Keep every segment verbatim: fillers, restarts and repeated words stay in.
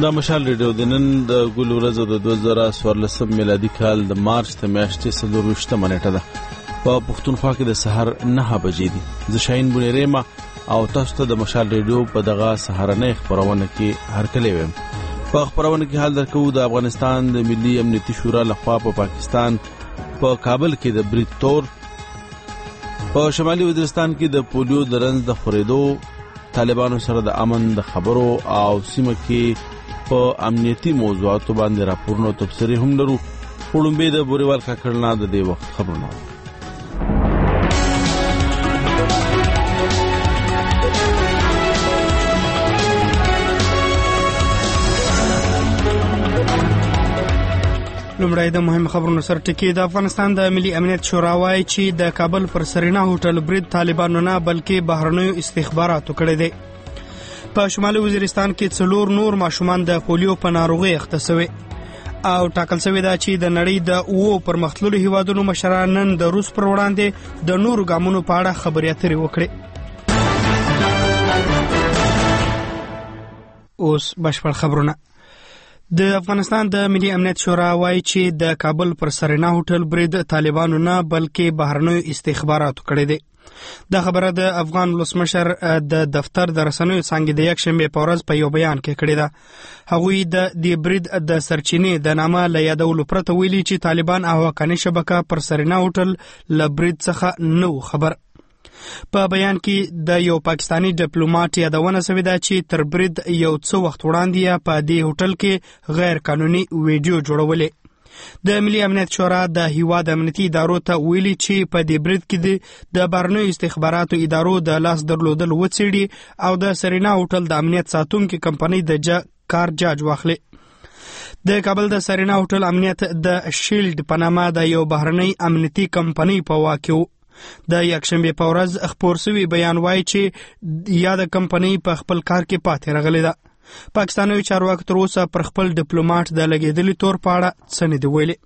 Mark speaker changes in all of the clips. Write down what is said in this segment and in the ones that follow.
Speaker 1: دا مشال ریډیو د نن د ګل ورځ د دوه زره څوارلسم میلادي کال د مارچ د میاشتې څلور ویشتمه نیټه ده. په پښتونخوا کې د سحر نهه بجې دي. زه شاهین بونیریما او تاسو ته د مشال ریډیو په دغه سهارنۍ خبرونه کې هرکلی ویم. په خبرونه کې حال درکو د افغانستان د ملي امنیتي شورا لخوا په پا پاکستان په کابل کې د برید تور، په شمالي وزیرستان کې د پولیو د رنځ د خورېدو، طالبانو سره د امن د خبرو او سیمه کې په امنیتي موضوعاتو باندې راپورونه او تبصرې هم لرو. وړاندې د بوريوال کاکړنا د دې وخت خبرونه.
Speaker 2: لومړی د مهم خبرونو سره ټکی. د افغانستان د ملي امنیت شورا وايي چې د کابل پر سرینا هوټل برید طالبانو نه بلکې بهرنیو استخباراتو کړی دی. په شمالي وزیرستان کې څلور نور ماشومان د پولیو په ناروغۍ اخته شوي او ټاکل شوی دا چې د نړۍ د اوو پرمختللو هیوادونو مشران نن د روس پر وړاندې د نورو ګامونو په اړه خبرې اترې وکړي. اوس بشپړ خبرونه. د افغانستان د ملي امنیت شورا وايي چې د کابل پر سرینا هوټل برید طالبانو نه بلکې بهرنیو استخباراتو کړی دی. دا خبره د افغان ولسمشر د دفتر د رسنیو څنګه د یک شنبه په ورځ په یو بیان کې کړی ده. هغوی د دې برید د سرچینې د نامه له یادولو پرته ویلي چې طالبان او حقاني شبکه پر سرینا هوټل له برید څخه نو خبر. په بیان کې د یو پاکستانی ډیپلوماټ یادونه شوې ده چې تر برید یو څو وخت وړاندې په دې هوټل کې غیر قانوني ویډیو جوړولې. د ملي امنیت شورا د هیواد امنیتي ادارو ته ویلي چې په دې برید کې د بهرنیو استخباراتو ادارو د لاس درلودل وڅېړي او د سرینا هوټل د امنیت ساتونکو کمپنۍ د جا کار جاج واخلي. د کابل د سرینا هوټل امنیت د شیلډ په نامه د یو بهرنۍ امنیتي کمپنۍ په واک کې د یکشنبه په ورځ خپور شوی بیان وایي چې یاد کمپنۍ په خپل کار کې پاتې راغلې ده. پاکستاني چارواکو تر اوسه پر خپل ډیپلوماټ د لګیدلي تور په اړه څه نه دی ویلي.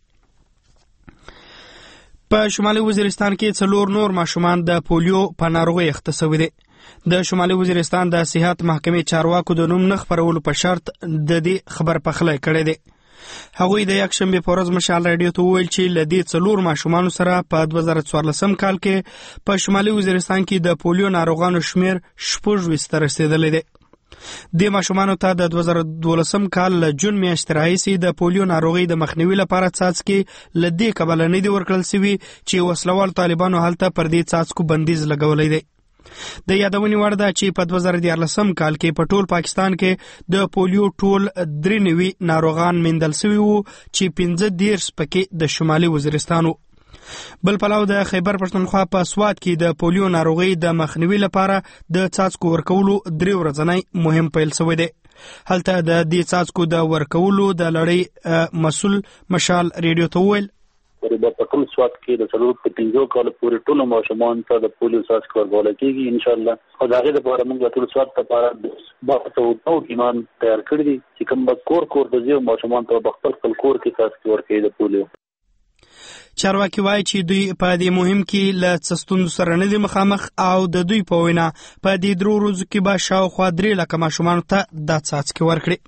Speaker 2: په شمالي وزیرستان کې څلور نور ماشومان د پولیو په ناروغۍ اخته شوي دي. د شمالي وزیرستان د صحت محکمې چارواکو د نوم نه خپرولو په شرط د دې خبر پخلی کړی دی. هغوی د یک شنبه په ورځ مشال رادیو ته ویل چې له دې څلور ماشومانو سره په دوه زره څوارلسم کال کې په شمالي وزیرستان کې د پولیو ناروغانو شمیر شپږ ویشت ته رسیدلی دی. د ماشومانو ته د دوه زره دولسم کال له جون میاشتې راهیسې د پولیو ناروغۍ د مخنیوي لپاره څاڅکي له دې کبله نه دي ورکړل شوي چې وسلوال طالبانو هلته پر دې څاڅکو بندیز لګولی دی. د یادونې وړ ده چې په دوه زره دیارلسم کال کې په ټول پاکستان کې د پولیو ټول درې نوي ناروغان موندل شوي وو چې پنځه دېرش پکې د شمالي وزیرستان وو. بل پلاو د خیبر پښتونخوا په سوات کې د پولیو ناروغۍ د مخنیوي لپاره د څاڅکو ورکولو درې ورځنی مهم پیل شوی دی. هلته د دې څاڅکو د ورکولو د لړۍ مسؤل مشال ریډیو ته وویل
Speaker 3: په ټول سوات کې د څلور په پنځو کالو پورې ټولو ماشومانو ته د پولیو څاڅکي ورکول کېږي ان شاء الله. خو د هغې لپاره موږ د ټول سوات لپاره بحث او ټیمان تیار کړي دي چې کوم به کور کور د ځي ماشومانو ته په خپل خپل کور کې څاڅکي ورکوي د پولیو.
Speaker 2: چارواکي وایي چې دوی په دې مهم کې له څه ستونزو سره نه دي مخامخ او د دوی په وینا په دې درو ورځو کې به شاوخوا درې لکه ماشومانو ته دا څاڅکي ورکړي.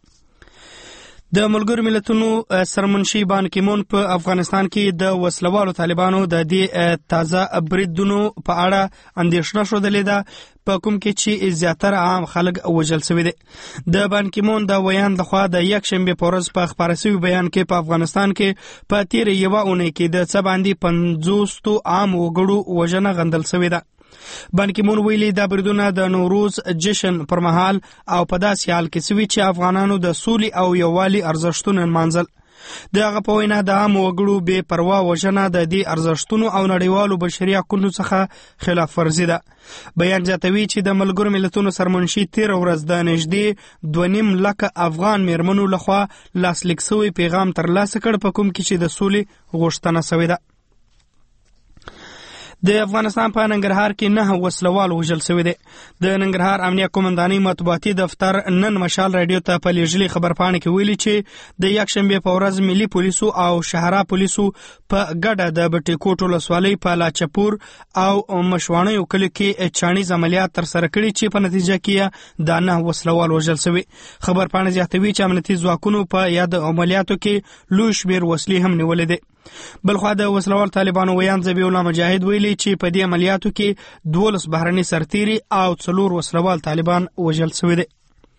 Speaker 2: د ملګرو ملتونو سرمنشي بان کی مون په افغانستان کې د وسلوالو طالبانو د دې تازه بریدونو په اړه اندېښنه ښودلې ده په کوم کې چې زیاتره عام خلک وژل شوي دي. د بان کی مون د ویان لخوا د یک شنبه په ورځ په خپاره شوي بیان کې په افغانستان کې په تیر یوه اونۍ کې د څه باندې پنځوس عام وګړو وژنه غندل شوې ده. بان کی مون ویلي دا بریدونه د نوروز جشن پر مهال او په داسې حال کې شوي چې افغانانو د سولې او یووالي ارزښتونه نمانځل. د هغه په وینا د عام وګړو بې پروا وژنه د دې ارزښتونو او نړیوالو بشري حقونو څخه خلاف ورزي ده. بیان زیاتوي چې د ملګرو ملتونو سرمنشي تیر ورځ د نږدې دوه نیم لکه افغان میرمنو لخوا لاسلیک شوی پیغام ترلاسه کړ په کوم کې چې د سولې غوښتنه شوې ده. د افغانستان په ننګرهار کې نه وسلوال وژل شوی دی. د ننګرهار امنیه قومندانۍ مطبوعاتي دفتر نن مشال رادیو ته په لیږلي خبرپاڼه کې ویلي چې د یکشنبې په ورځ ملي پولیسو او شهرا پولیسو په ګډه د بټي کوټ ولسوالۍ په لاچپور او مشوانیو کلي کې چانیز عملیات ترسره کړي چې په نتیجه کې د نه وسلوال وژل شوی. خبرپاڼه زیاتوي چې امنیتي ځواکونو په یاد عملیاتو کې لوی شمېر وسلې هم نیولې دي. بلخوا د وسلوال طالبانو ویان ذبیح الله مجاهد ویلي چې په دې عملیاتو کې دولس بهرني سرتیري او څلور وسلوال طالبان وژل شوي دي.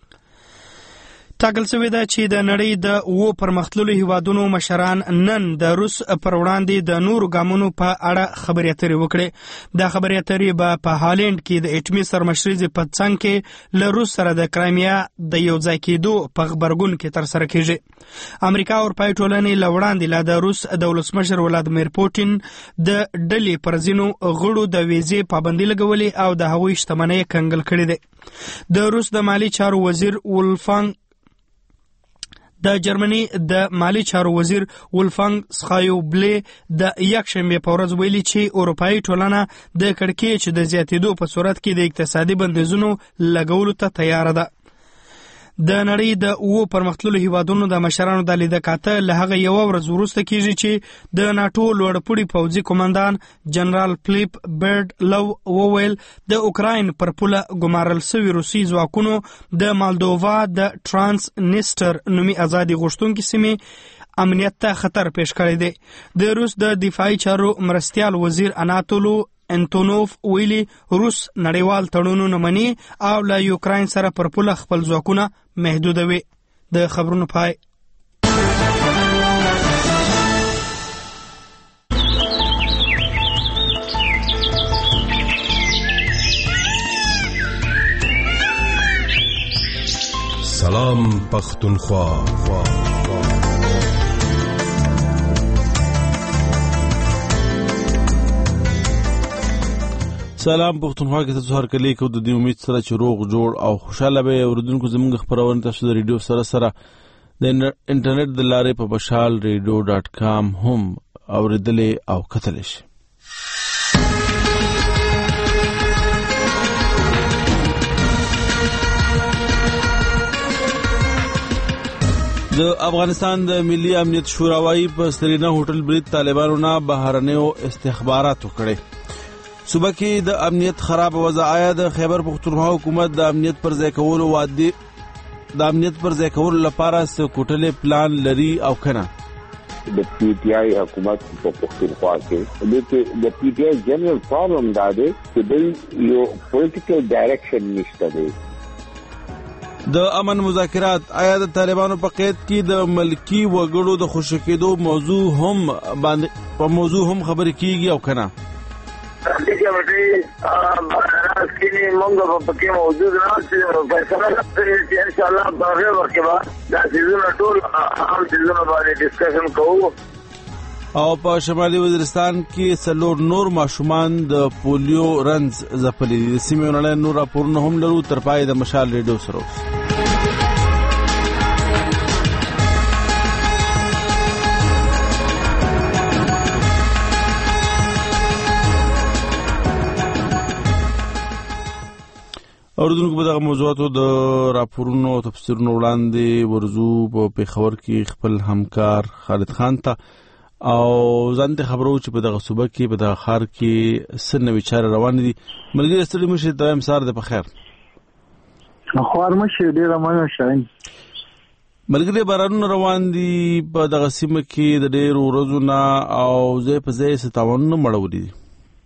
Speaker 2: ټاکل شوې ده چې د نړۍ د اوو پرمختللو هیوادونو مشران نن د روس پر وړاندې د نورو ګامونو په اړه خبرې اترې وکړې. دا خبرې اترې به په هالند کې د اټومي سرمشریزې په څنګ کې له روس سره د کرایمیا د یو ځای کېدو په غبرګون کې ترسره کېږي. امریکا او اروپایي ټولنې له وړاندې لا د روس د ولسمشر ولادیمیر پوټین د ډلې پر ځینو غړو د ویزې پابندي لګولې او د هغوی شتمنۍ کنګل کړې ده. د روس د مالي چارو وزیر ولفنګ د جرمني د مالی چارو وزیر ولفنګ سخایوبلې د یکشنبې په ورځ ویلي چې اروپایي ټولنه د کړکېچ د زیاتېدو په صورت کې د اقتصادي بندیزونو لګولو ته تیاره ده. د نړۍ د اوو پرمختللو هیوادونو د مشرانو د لیده کاته له هغه یوه ورځ وروسته کېږي چې د ناټو لوړپوړي پوځي قومندان جنرال فلیپ برډ لو وویل د اوکراین پر پوله ګمارل سوي روسي ځواکونو د مالدووا د ټرانس نیسټر نومي ازادي غوښتونکي سیمې امنیت ته خطر پیش کړی دی. د روس د دفاعي چارو مرستیال وزیر اناتولو انتونوف ویلي روس نړیوال تړونونه مني او له یوکراین سره پر پوله خپل ځواکونه محدودوي. د خبرونو پای.
Speaker 4: سلام پختونخوا.
Speaker 1: سلام پختونخوا کې تاسو هر کله کو د دې امید سره چې روغ جوړ او خوشاله به اوردونکو زموږ خبرونه تاسو د ریډیو سره سره د انټرنیټ د لارې په بشال ریډیو ډاٹ کام هم اوریدلې او کتلې شي. د افغانستان د ملي امنیت شوراوي په سرینا هوټل برید طالبانو نه بهرنیو استخبارات وکړي. صوبه کې د امنیت خراب وضع آیا د خیبر پختونخوا حکومت د امنیت پر ځای کولو وادي د امنیت پر ځای کولو لپاره څه کوټلې پلان لري او کنه؟
Speaker 5: د پی ټی آی حکومت په پختونخوا کې د د پی ټی آی جنرال پرابلم دا دی چې د یو پولیټیکل ډایرکشن نشته دی.
Speaker 1: د امن مذاکرات آیا د طالبانو په قید کې د ملکی وګړو د خوشی کېدو موضوع هم باندې په موضوع هم خبرې کیږي او کنه؟
Speaker 6: دغه وړي کینی مونږ په کې موجود نه فیصله کوي ان شاء الله په وخت کې دا سيزونه ټول عام سيزونه باندې ډیسکشن کوو.
Speaker 1: او په شمالي وزیرستان کې څلور نور ماشومان د پولیو رنز ځپلي دي. سیمه نړۍ نور راپورونه هم لرو. تر پای د مشال ریډیو سره اوردونکو په دغه موضوعاتو د راپورونو او تفسیرونو وړاندې ورزو په پیښور کې خپل همکار خالد خان ته او ځانته خبرو چې په دغه صوبه کې په دغه ښار کې څه نوې چارې روانې دي. ملګري ستړي مشه ته هم سار ده په خیر.
Speaker 7: خوار مشه ډیره مننه شاین.
Speaker 1: ملګري بارانونه روان دي په دغه سیمه کې د ډېرو ورځو نه او ځای په ځای ستاونونه مړولي دي.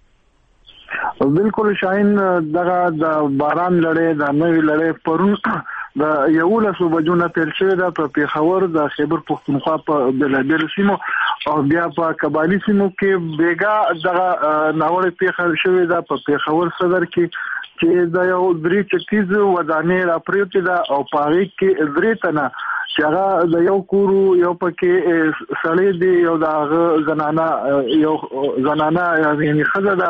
Speaker 7: بالکل شاین دغه د باران لړۍ د نوې لړۍ پرون د یولسو بجو نه پیل شوې ده په پیښور د خیبر پختونخوا په بلابل سیمو او بیا په کبالي سیمو کې بیګا دغه ناوړه پیښه شوې ده په پیښور صدر کې چې د یو درې چکیز ودانې را پریوتې ده او په هغې کې درې تنه چې هغه د یو کورو یو پکې سړی دی یو د هغه زنانه یو زنانه یعنې ښځه ده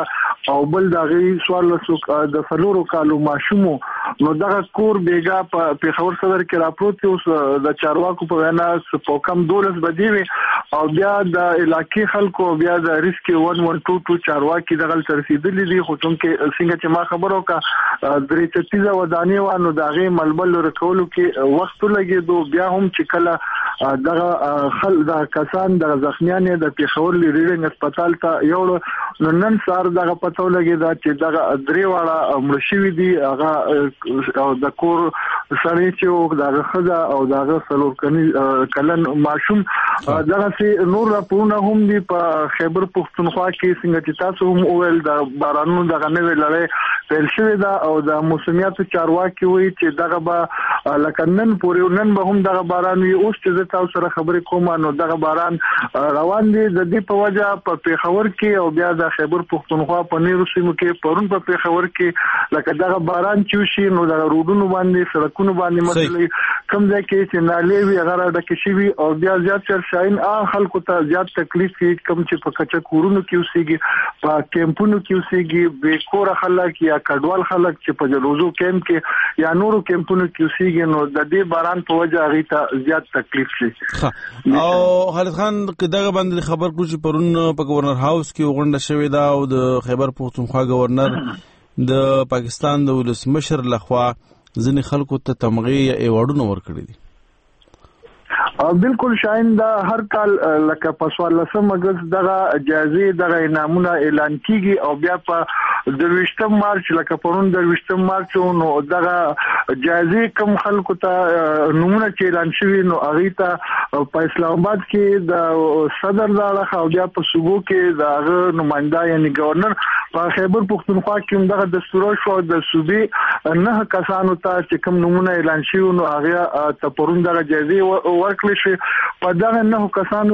Speaker 7: او بل دغه سوال د فلورو کالو ماشومو نو دغه کور بیګا په پیښور صدر کې راپروت اوس د چارواکو په وینا په کم دولس بدیوي او بیا د علاقې خلکو بیا د ریسک یک سل دو چارواکي دغه ترسیدلې دي خو څنګه څنګه چې ما خبرو کا درې چتیزه ودانې وانه دغه ملبل رکولو کې وخت لګیدو بیا هم چې کله دغه خل د کسان د زخمیان د پیښور لیډینګ هسپتال ته یو نو نن سار دغه پتو لګیدا چې دغه درې واړه مړشوي دي هغه او د کور سړی چې دغه خزه او دغه څلور کلن ماشوم دغه سي نور راپورونه هم دي په خیبر پختونخوا کې څنګه چې تاسو هم وویل د بارانونو دغه نوې لړۍ پیل شوې ده او د موسمیاتو چارواکي وایي چې دغه به لکه نن پورې نن به هم دغه باران وي اوس چې تاسو سره خبرې کوم نو دغه باران روان دي د دې په وجه په پیښور کې او بیا د خیبر پختونخوا په نیرو سیمو کې پرون په پیښور کې لکه دغه باران چوشي نو د روډونو باندې سړکونو باندې مسلې کم ځای کې چې نالې وي هغه ډکه شي او بیا زیات چر شاین ا خلکو ته زیات تکلیف کوي کم چې په کچا کورونو کې اوسېږي په کیمپونو کې اوسېږي به کور خلک یا کډوال خلک چې په جلوزو کیمپ کې یا نورو کیمپونو کې اوسېږي نو د دې باران په وجه هغه ته زیات تکلیف شي
Speaker 1: او خالد خان دغه باندې خبر کړو چې پرون په گورنر هاوس کې غونډه شوې ده او د خیبر پختونخوا گورنر د پاکستان د ولسمشر لخوا ځینې خلکو ته تمغې یا ایوارډونه ورکړي دي
Speaker 7: بالکل شاین دا هر کال لکه په سوالسم اگست دغه جایزې دغه انعامونه اعلان کیږي او بیا په د ویشتم مارچ لکه پرون د ویشتم مارچ نو دغه جایزې کم خلکو ته نمونه چې اعلان شوی نو هغه ته په اسلام آباد کې د صدر دغه او بیا په صوبو کې دغه نمائنده یعنی گورنر په خیبر پختونخوا کې دغه دستور شو د صوبې نه کسانو ته چې کم نمونه اعلان شوی نو هغه ته پرون دغه جایزې ورکړل شي په دغه نه کسانو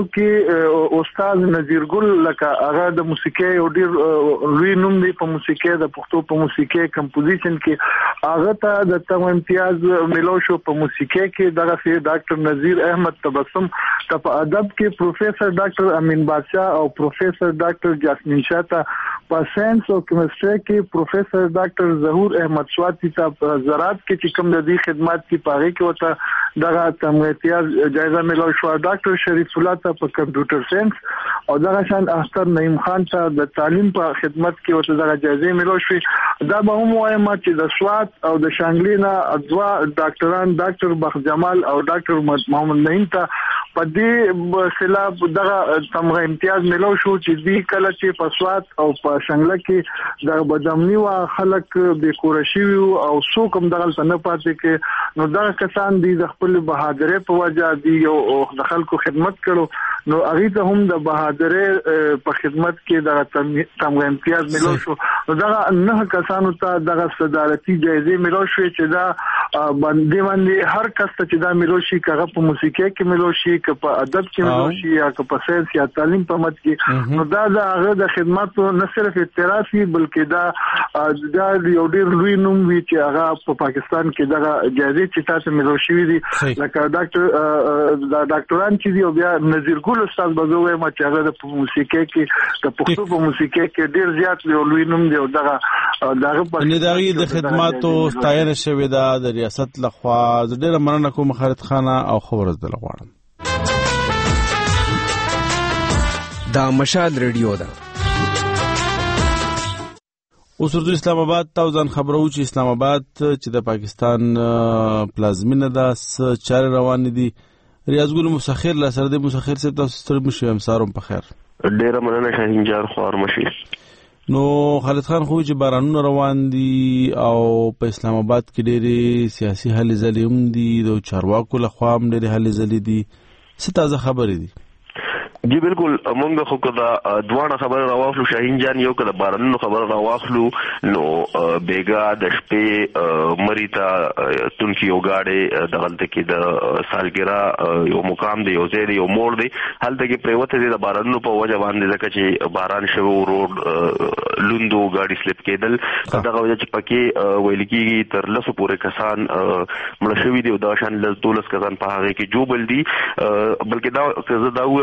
Speaker 7: کې استاد نذیر ګل لکه هغه د موسیقي او ډیر لوی نوم دی په موسیقي د پښتو په موسیقي کمپوزیشن کې هغه ته د تم امتیاز ملو شو په موسیقي کې دغه سي ډاکټر نذیر احمد تبسم ته په ادب کې پروفیسور ډاکټر امین بادشاہ او پروفیسور ډاکټر جاسمین شاه ته په ساينس او کیمستري کې پروفیسور ډاکټر ظهور احمد سواتی ته په زراعت کې چې کوم د دې خدمات کې پاره کې وته دغه تم امتیاز جایزه ملو شو ډاکټر شریف الله ته په کمپیوټر ساينس او دغه شان اختر نعیم خان ته د تعلیم په خدمت کې وته دغه جایزه ملو شو دا به هم وایم چې د سوات او د شانګلینا ادوا ډاکټران ډاکټر بخ جمال او ډاکټر محمد نعیم ته په دې خلاف دغه تمغه امتیاز ملو شو چې دی کله چې په سوات او په شانګله کې د بدامنی وا خلک به کورشي او سو کوم دغه نه پاتې کې نو دا کسان دي د خپل بهادرۍ په وجه دي او د خلکو خدمت کړو نو هغه ته هم د بهادرۍ په خدمت کې د تمغه امتیاز ملو شو دا نه کسانو ته دغه صدارتي جایزې ملو شو چې دا باندې باندې هر کس ته چې دا ملو شي کغه په موسیقي کې ملو شي که په ادب کې ملو شي یا که په ساينس یا تعلیم په مت کې نو دا د هغه د خدماتو نه صرف اعترافي بلکې دا دا یو ډیر لوی نوم وی چې هغه په پاکستان کې دغه جایزې چې تاسو ملو شي دي لکه ډاکټر دا ډاکټران چې دی او بیا نذیر ګل استاد بزوي ما چې هغه د موسیقي کې د پښتو په موسیقي کې ډیر زیات لوی نوم دی او دغه دغه په
Speaker 1: نداغي د خدماتو ستاینه شوې ده د ریاست لخوا ډیره مننه کوم خالد خان او خبر زده غواړم
Speaker 8: دا مشال ریډیو ده
Speaker 1: اوس ورته اسلام آباد ته ځان خبرو چې اسلام آباد چې د پاکستان پلازمینه ده س چار روان دي ریاض ګل مسخر لا سره د مسخر څخه تاسو ستړي مشو هم سارم په خیر
Speaker 9: ډیره مننه شاهین جار خوار مشي
Speaker 1: نو خالد خان خو چې بارانونه روان دي او په اسلام آباد کې ډېری سیاسي هلې ځلې هم دي د چارواکو لخوا هم ډېری هلې ځلې دي څه تازه خبرې دي
Speaker 9: جی بالکل مونږ خو کدا دوه خبر راوخلو شاهین جان یو کدا بارانونو خبر راوخلو نو بیګا د شپې مریتا تونکی یو گاډي د غلطه کې د سالګرا یو مقام دی یو ځای یو موړ دی هلته کې پریوته دی د بارانونو په وجه باندې ځکه چې باران شوی روډ لوندو گاډي سلیپ کېدل دغه وجه چې پکې ویل کېږي تر لسو پورې کسان مړ شوي دي او دا شان لس دولس کسان په هغه کې جوبل دي بلکې دا زه دا وایم چې دا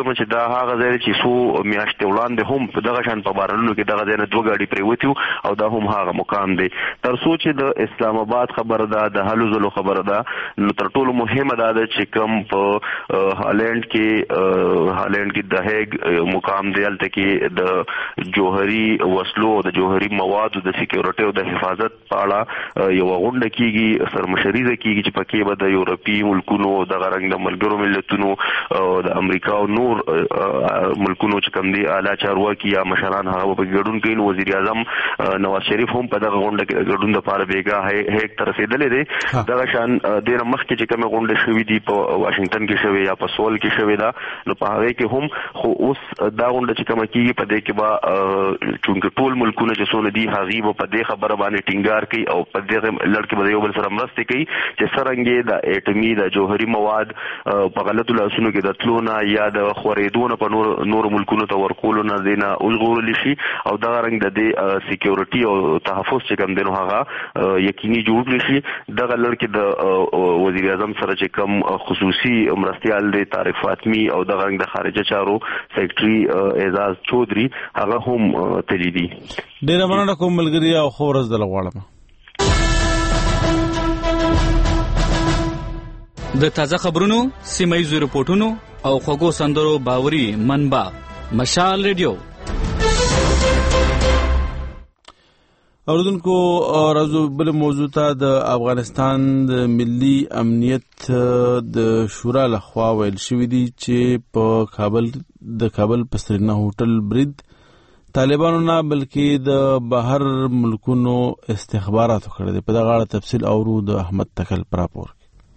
Speaker 9: هغه ځای چې سو میاشتې وړاندې هم په دغه شان په بارانونو کې دغه ځای نه دوه ګاډي پرېوتي او دا هم هغه مقام دی. تر څو چې د اسلام آباد خبره ده، د هلو ځلو خبره ده، نو تر ټولو مهمه دا ده چې کوم په هالند کې هالند کې د هیګ مقام دی، هلته کې د جوهري وسلو د جوهري موادو د سکیورټي او د حفاظت په اړه یو غونډه کیږي، سرمشریزه کیږي چې پکې به د یورپی ملکونو د غرنګ د ملګرو ملتونو او د امریکا او نور ملکونو چې کوم دي اعلی چارواکي یا مشران هغه په ګډون کوي. وزیر اعظم نواز شریف هم په دغه غونډه کې ګډون لپاره بیګا هیګ ته رسیدلې دي. دغه شان ډېر مخکې چې کومه غونډه شوې دي په واشنگټن کې شوې یا په سول کې شوې ده، نو په هغه کې هم خو اوس دا غونډه چې کومه کیږي په دې کې به چونکه ټول ملکونه چې څونه دي هغه به په دې خبره باندې ټینګار کوي او په دې لړ کې به یو بل سره مرسته کوي چې څرنګه د اټومي د جوهري مواد په غلطو لاسونو کې د تلونه یا د خورېدونه په نور نور ملکونو ته ورکول نه دینه اوسغورل شي او دا رنګ د دې سکیورټي او تحفظ چې کوم دنو هغه یقیني جوړ نشي. دغه لړ کې د وزیر اعظم سره چې کوم خصوصي مرستيال دی طارق فاطمی او دغه رنګ د خارجه چارو سیکریټري اعزاز چودري هغه هم تللی دي.
Speaker 1: ډیره مننه کوم ملګری او خو ورځ د لغواړم.
Speaker 10: د تازه خبرونو، سیمایي رپورټونو او خوږو سندرو باوري منبع مشال ریډیو.
Speaker 1: اوردونکو راځو بل موضوع ته. د افغانستان د ملي امنیت د شورا لخوا ویل شوی دی چې په کابل د کابل په سرینا هوټل برید طالبانو نه بلکې د بهر ملکونو استخباراتو کړی دی. په دغه اړه تفصیل اورو د احمد تکل پراپور.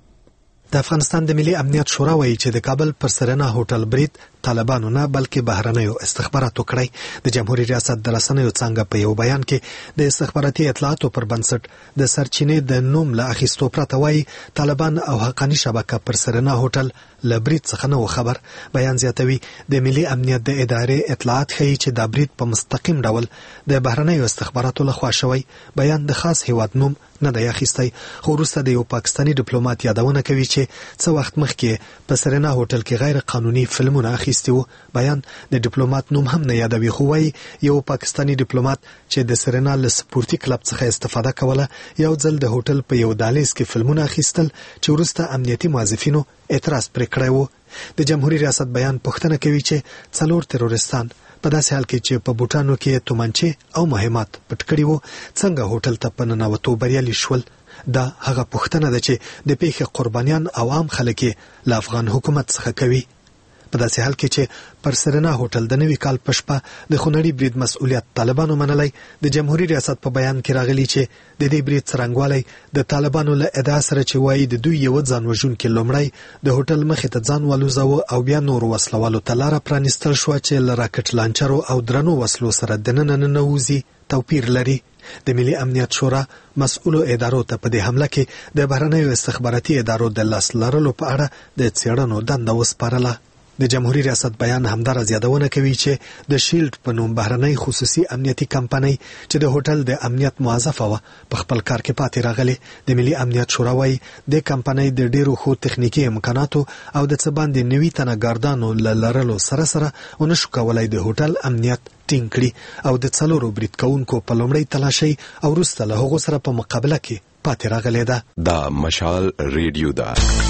Speaker 11: د افغانستان د ملي امنیت شورا وایي چې د کابل پر سرینا هوټل برید طالبانو نه بلکې بهرنیو استخباراتو کړی. د جمهوریت ریاست د رسنیو څنګه په یو بیان کې د استخباراتي اطلاعاتو پر بنسټ د سرچینې د نوم له اخیستو پرته وایي طالبان او حقاني شبکه پر سرینا هوټل له برید څخه نه خبر. بیان زیاتوي د ملي امنیت د ادارې اطلاعات ښیي چې د برید په مستقیم ډول د بهرنیو استخباراتو لخوا شوی. بیان د خاص هیواد نوم نه دی اخیستی، خو وروسته د یو پاکستاني ډیپلوماټ یادونه کوي چې څه وخت مخکې په سرینا هوټل کې غیر قانوني فلمونه اخیستي وو. بیان د ډیپلوماټ نوم هم نه یادوي، خو وايي یو پاکستاني ډیپلوماټ چې د سرینا له سپورتي کلب څخه استفاده کوله یو ځل د هوټل په یو دهلیز کې فلمونه اخیستل چې وروسته امنیتي موظفینو اعتراض پرې کړی وو. د جمهوریت ریاست بیان پوښتنه کوي چې څلور تروریستان په داسې حال کې چې په بوټانو کې تومانچې او مهمات پټ کړي وو څنګه هوټل ته په ننوتو بریالي شول. دا هغه پوښتنه ده چې د پیښې قربانیان او عام خلک له افغان حکومت څخه کوي. په داسې حال کې چې پر سرینا هوټل د نوي کال په شپه د خونړي برید مسؤلیت طالبانو منلی، د جمهوریت ریاست په بیان کې راغلی چې د دې برید څرنګوالی د طالبانو له ادعا سره چې وایي د دوی یو ځان وژونکي لومړی د هوټل مخې ته ځان والوزاوه او بیا نور وسلوالو ته لاره پرانیستل شوه چې له راکټ لانچرو او درنو وسلو سره دننه ننوځي توپیر لري. د ملي امنیت شورا مسؤلو ادارو ته په دې حمله کې د بهرنیو استخباراتي ادارو د لاس لرلو په اړه د څېړنو دنده وسپارله. د جمهوریت ریاست بیان همدارس یادونه کوي چې د شیلډ په نوم بهرنۍ خصوصي امنیتي کمپنۍ چې د هوټل د امنیت موظفه وه په خپل کار کې پاتې راغلي. د ملي امنیت شورا وايي د کمپنۍ د ډیرو ښو تخنیکي امکاناتو او د څه باندې نوي تنه ګاردانو له لرلو سره سره ونشو کولای د هوټل امنیت ټینګ کړي او د څلورو برید کوونکو په لومړۍ تلاشۍ او وروسته له هغو سره په مقابله کې پاتې راغلې ده.
Speaker 4: دا مشال ریډیو ده.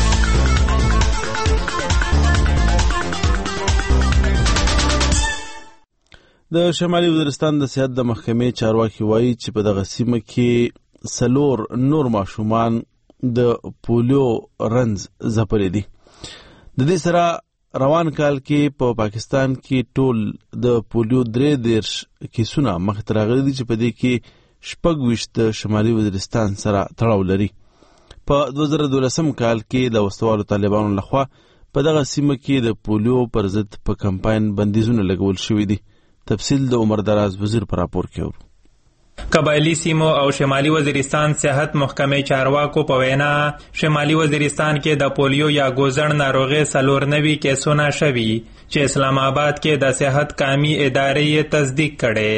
Speaker 1: د شمالي وزیرستان د صحت د محکمې چارواکي وایي چې په دغه سیمه کې سلور نور ماشومان د پولیو رنز ځپلي دي. د دې سره روان کال کې په پا پاکستان کې ټول د پولیو درې دیرش کیسونه مخې ته راغلي دي چې په دې کې شپږ ویشت د شمالي وزیرستان سره تړاو لري. په دوه زره دولسم کال کې د وسوالو طالبانو لخوا په دغه سیمه کې د پولیو پر ضد په کمپاین بندیزونه لګول شوي دي. تفصیل د عمر دراز وزیر پر راپور کې ورو.
Speaker 12: قبایلی سیمو او شمالي وزیرستان صحت محکمې چارواکو په وینا شمالي وزیرستان کې د پولیو یا ګوزړ ناروغۍ څلور نوي کیسونه شوي چې اسلام آباد کې د صحت قومي ادارې یې تصدیق کړي.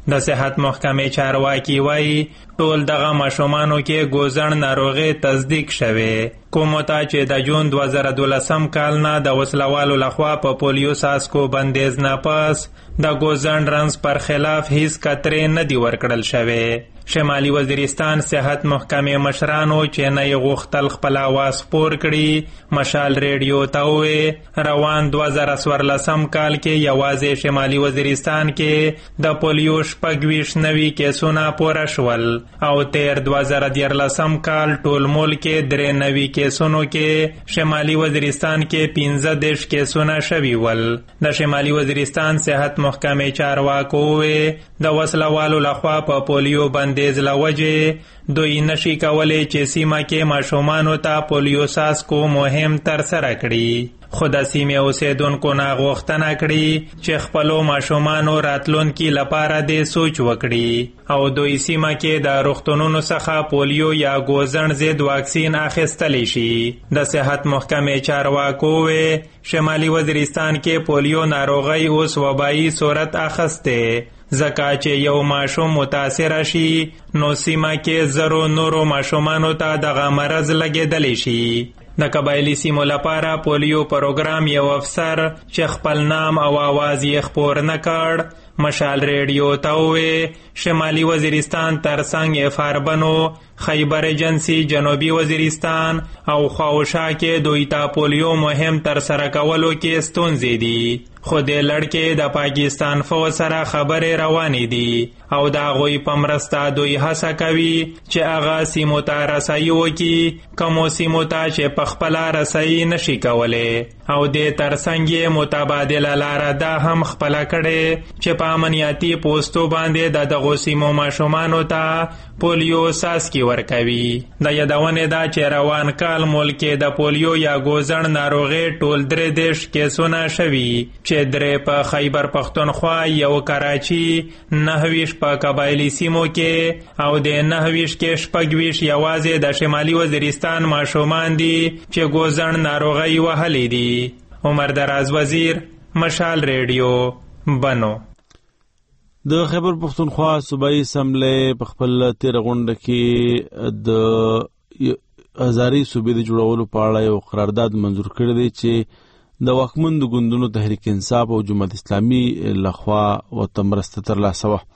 Speaker 12: د صحت محکمې چارواکي وایي ټول دغه ماشومانو کې ګوزڼ ناروغي تصدیق شوې. کومو ته چې د جون دوه زره دولسم کال نه د وسلوالو لخوا په پولیو څاڅکو بندیز نه پس د ګوزڼ رنځ پر خلاف هیڅ قطرې نه دي ورکړل شوې. شمالي وزیرستان صحت محکمې مشرانو چې نه یې غوښتل خپل اواز خپور کړي مشال ریډیو ته وویل روان دوه زره څوارلسم کال کې یوازې شمالي وزیرستان کې د پولیو شپږ ویشت نوي کیسونه پوره شول او تیر دوه زره دیارلسم کال ټول ملک کې درې نوي کیسونو کې شمالي وزیرستان کې پنځه دېرش کیسونه شوي ول. د شمالي وزیرستان صحت محکمې چارواکو وویل د وسلوالو لخوا په پولیو بند دیز لوجه دوی نشي کولای چې سیمه کې ماشومانو ته پولیو څاڅکو مهم ترسره کړي. خو د سیمې اوسیدونکو نه غوښتنه کړي چې خپلو ماشومانو راتلونکي لپاره دې سوچ وکړي او دوی سیمه کې د روغتونونو څخه پولیو یا ګوزڼ ضد واکسین اخیستلی شي. د صحت محکمې چارواکو وویل شمالي وزیرستان کې پولیو ناروغي اوس وبایي صورت اخیسته ځکه چې یو ماشوم متاثر شي نو سیمه کې زرو نورو ماشومانو ته دغه مرض لګېدلی شي. د قبایلی سیمو لپاره پولیو پروګرام یو افسر چې خپل نام او آواز یې خپور نه کړ مشال ریډیو ته وویل شمالي وزیرستان ترڅنګ فاربنو خیبر ایجنسی جنوبي وزیرستان او خواوشا کې دوی ته پولیو مهم ترسره کولو کې ستونزې دي. خو د لړکې د پاکستان فوج سره خبرې روانې دي او د هغوی په مرسته دوی هڅه کوي چې هغه سیمو ته رسایي وکړي کومو سیمو ته چې په خپله رسایي نشي کولی او د ترڅنګ یې متبادله لاره دا هم خپله کړې چې په امنیتي پوستو باندې د دغو سیمو ماشومانو ته پولیو څاڅکي ورکوي. د یادونې ده چې روان کال ملک کې د پولیو یا ګوزڼ ناروغي ټول درې دېرش کیسونه شوي چې درې په خیبر پښتونخوا یو کراچي نهه ویشت په قبایلي سیمو کې او د نهه ویشت کې شپږ ویشت یوازې د شمالي وزیرستان ماشومان دي چې ګوزڼ ناروغي وهلې دي. عمر دراز وزیر مشال ریډیو بنو.
Speaker 1: د خیبر پښتونخوا صوبایي اسمبلی په خپل تیر غونډه کې د هزاري صوبې د جوړولو په اړه یو قرارداد منظور کړی دی چې د واکمن د ګوندونو تحریک انصاف او جماعت اسلامي لخوا ورته مرسته ترلاسه وه.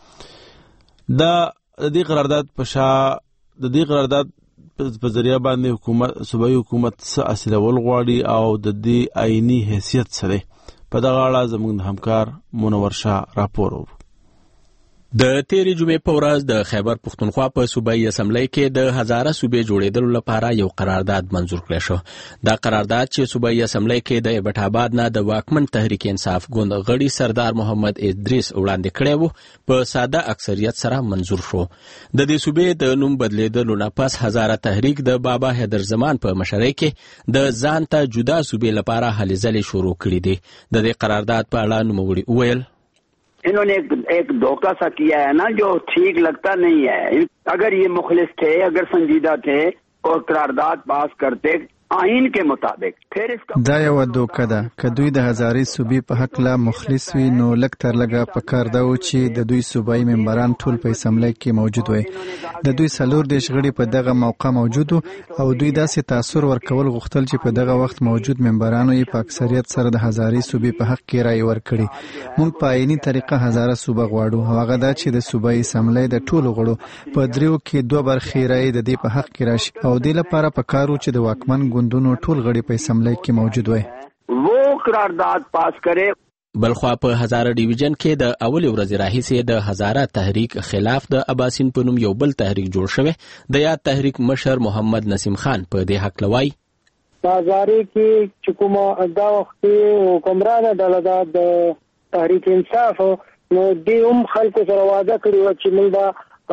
Speaker 1: د دې قرارداد په شا د دې قرارداد په ذریعه باندې حکومت صوبایي حکومت څه اصلول غواړي او د دې آئیني حیثیت څه دی. په دغه اړه زموږ همکار منور شاه راپور ورو.
Speaker 13: د تیرې جمعې په ورځ د خیبر پښتونخوا په صوبایي اسمبلی کې د هزاره صوبې جوړېدلو لپاره یو قرارداد منظور کړی شو. دا قرارداد چې صوبایي اسمبلی کې د ایبټ آباد نه د واکمن تحریک انصاف ګوند غړي سردار محمد ادریس وړاندې کړی و په ساده اکثریت سره منظور شو. د دې صوبې د نوم بدلیدلو نه پس هزاره تحریک د بابا حیدر زمان په مشرۍ کې د ځان ته جدا صوبې لپاره هلې ځلې شروع کړي دي. د دې قرارداد په اړه نوموړي وویل
Speaker 14: इन्होंने एक, एक धोखा सा किया है ना जो ठीक लगता नहीं है. अगर ये मुखलिस थे अगर संजीदा थे और करारदाद पास करते आइन के मुताबिक फिर इसका
Speaker 15: دا یو دوکه ده که دوی د هزاري صوبې په حق لا مخلص وي نو لږ تر لږه پکار دا و چې د دوی صوبایي ممبران ټول په اسمبلی کې موجود وي. د دوی څلور دېرش غړي په دغه موقع موجود او دوی داسې تاثر ورکول غوښتل چې په دغه وخت موجود ممبرانو یې په اکثریت سره د هزاري صوبې په حق کې رایې ورکړي. موږ په آئیني طریقه هزاره صوبه غواړو او هغه دا چې د صوبایي اسمبلی د ټولو غړو په دریو کې دوه برخې رایې د دې په حق کې راشي او دې لپاره پکار و چې د واکمن ګوندونو ټول غړي په اسمبلی کې موجود وي.
Speaker 14: वो قرارداد पास करे.
Speaker 13: بلخوا په هزاره ډیویژن کې د اول ورځې راهیسې د هزاره تحریک خلاف د اباسین په نوم یو بل تحریک جوړ شوی. د یاد تحریک مشر محمد نسیم خان په دې حق لوي
Speaker 16: هزاره کې چې کومه دا وخت حکمرانه ډله د تحریک انصاف نو د هم خلکو سره وعده کړی و چې موږ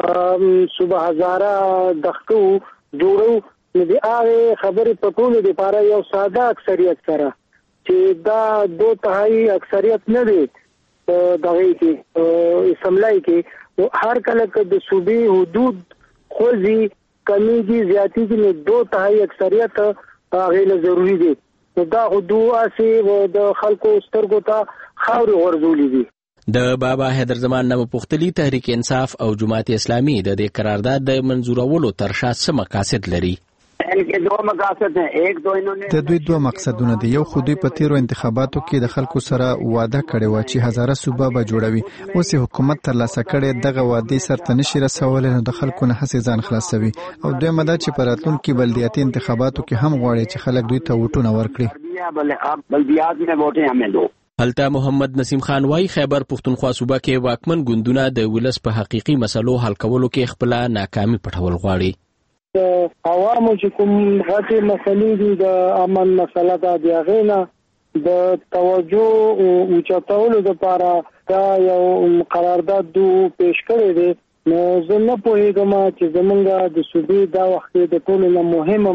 Speaker 16: به صوبه هزاره دغه جوړو. نو د هغه خبرې په ټولو لپاره یو ساده اکثریت سره چې دا دو تهایی اکثریت نه دی دغه کې اسمبلی کې هر کله که د صوبې حدود خوځي کمیږي زیاتېږي نو دو تهایی اکثریت هغې له ضروري دی. نو دا حدود اسې د خلکو سترګو ته خاورې غورځولې دي.
Speaker 13: د بابا حیدر زمان نه پوښتلی تحریک انصاف او جماعت اسلامي د دې قرارداد د منظورولو تر شا څه مقاصد لري.
Speaker 14: इनके दो मकसद हैं. एक तो इन्होंने
Speaker 15: د دوی دوه مقصدونه دي. یو خو دوی په تیرو انتخاباتو کې د خلکو سره وعده کړې و چې هزاره صوبه به جوړوي. اوس حکومت ترلاسه کړي دغه وعده سرته نشي رسولی، نو د خلکو نه هڅې ځان خلاصوي. او دویمه دا چې په راتلونکي بلدیاتي انتخاباتو کې هم غواړي چې خلک دوی ته ووټونه ورکړي.
Speaker 14: بلدیات में वोटें हमें दो.
Speaker 13: هلته محمد نسیم خان وايي خیبر پښتونخوا صوبه کې واکمن ګوندونه د ولس په حقيقي مسلو حل کولو کې خپل ناکامي پټول غواړي.
Speaker 16: عوامو چې کوم غټي مسلې دي د امن مسله ده د غینا د توجه او چتاولو لپاره دا یو قرارداد دو پیش کړی دی. نو زه نه پوهیږم چې زمونږ د صوبې دا وخت د ټولو نه مهمه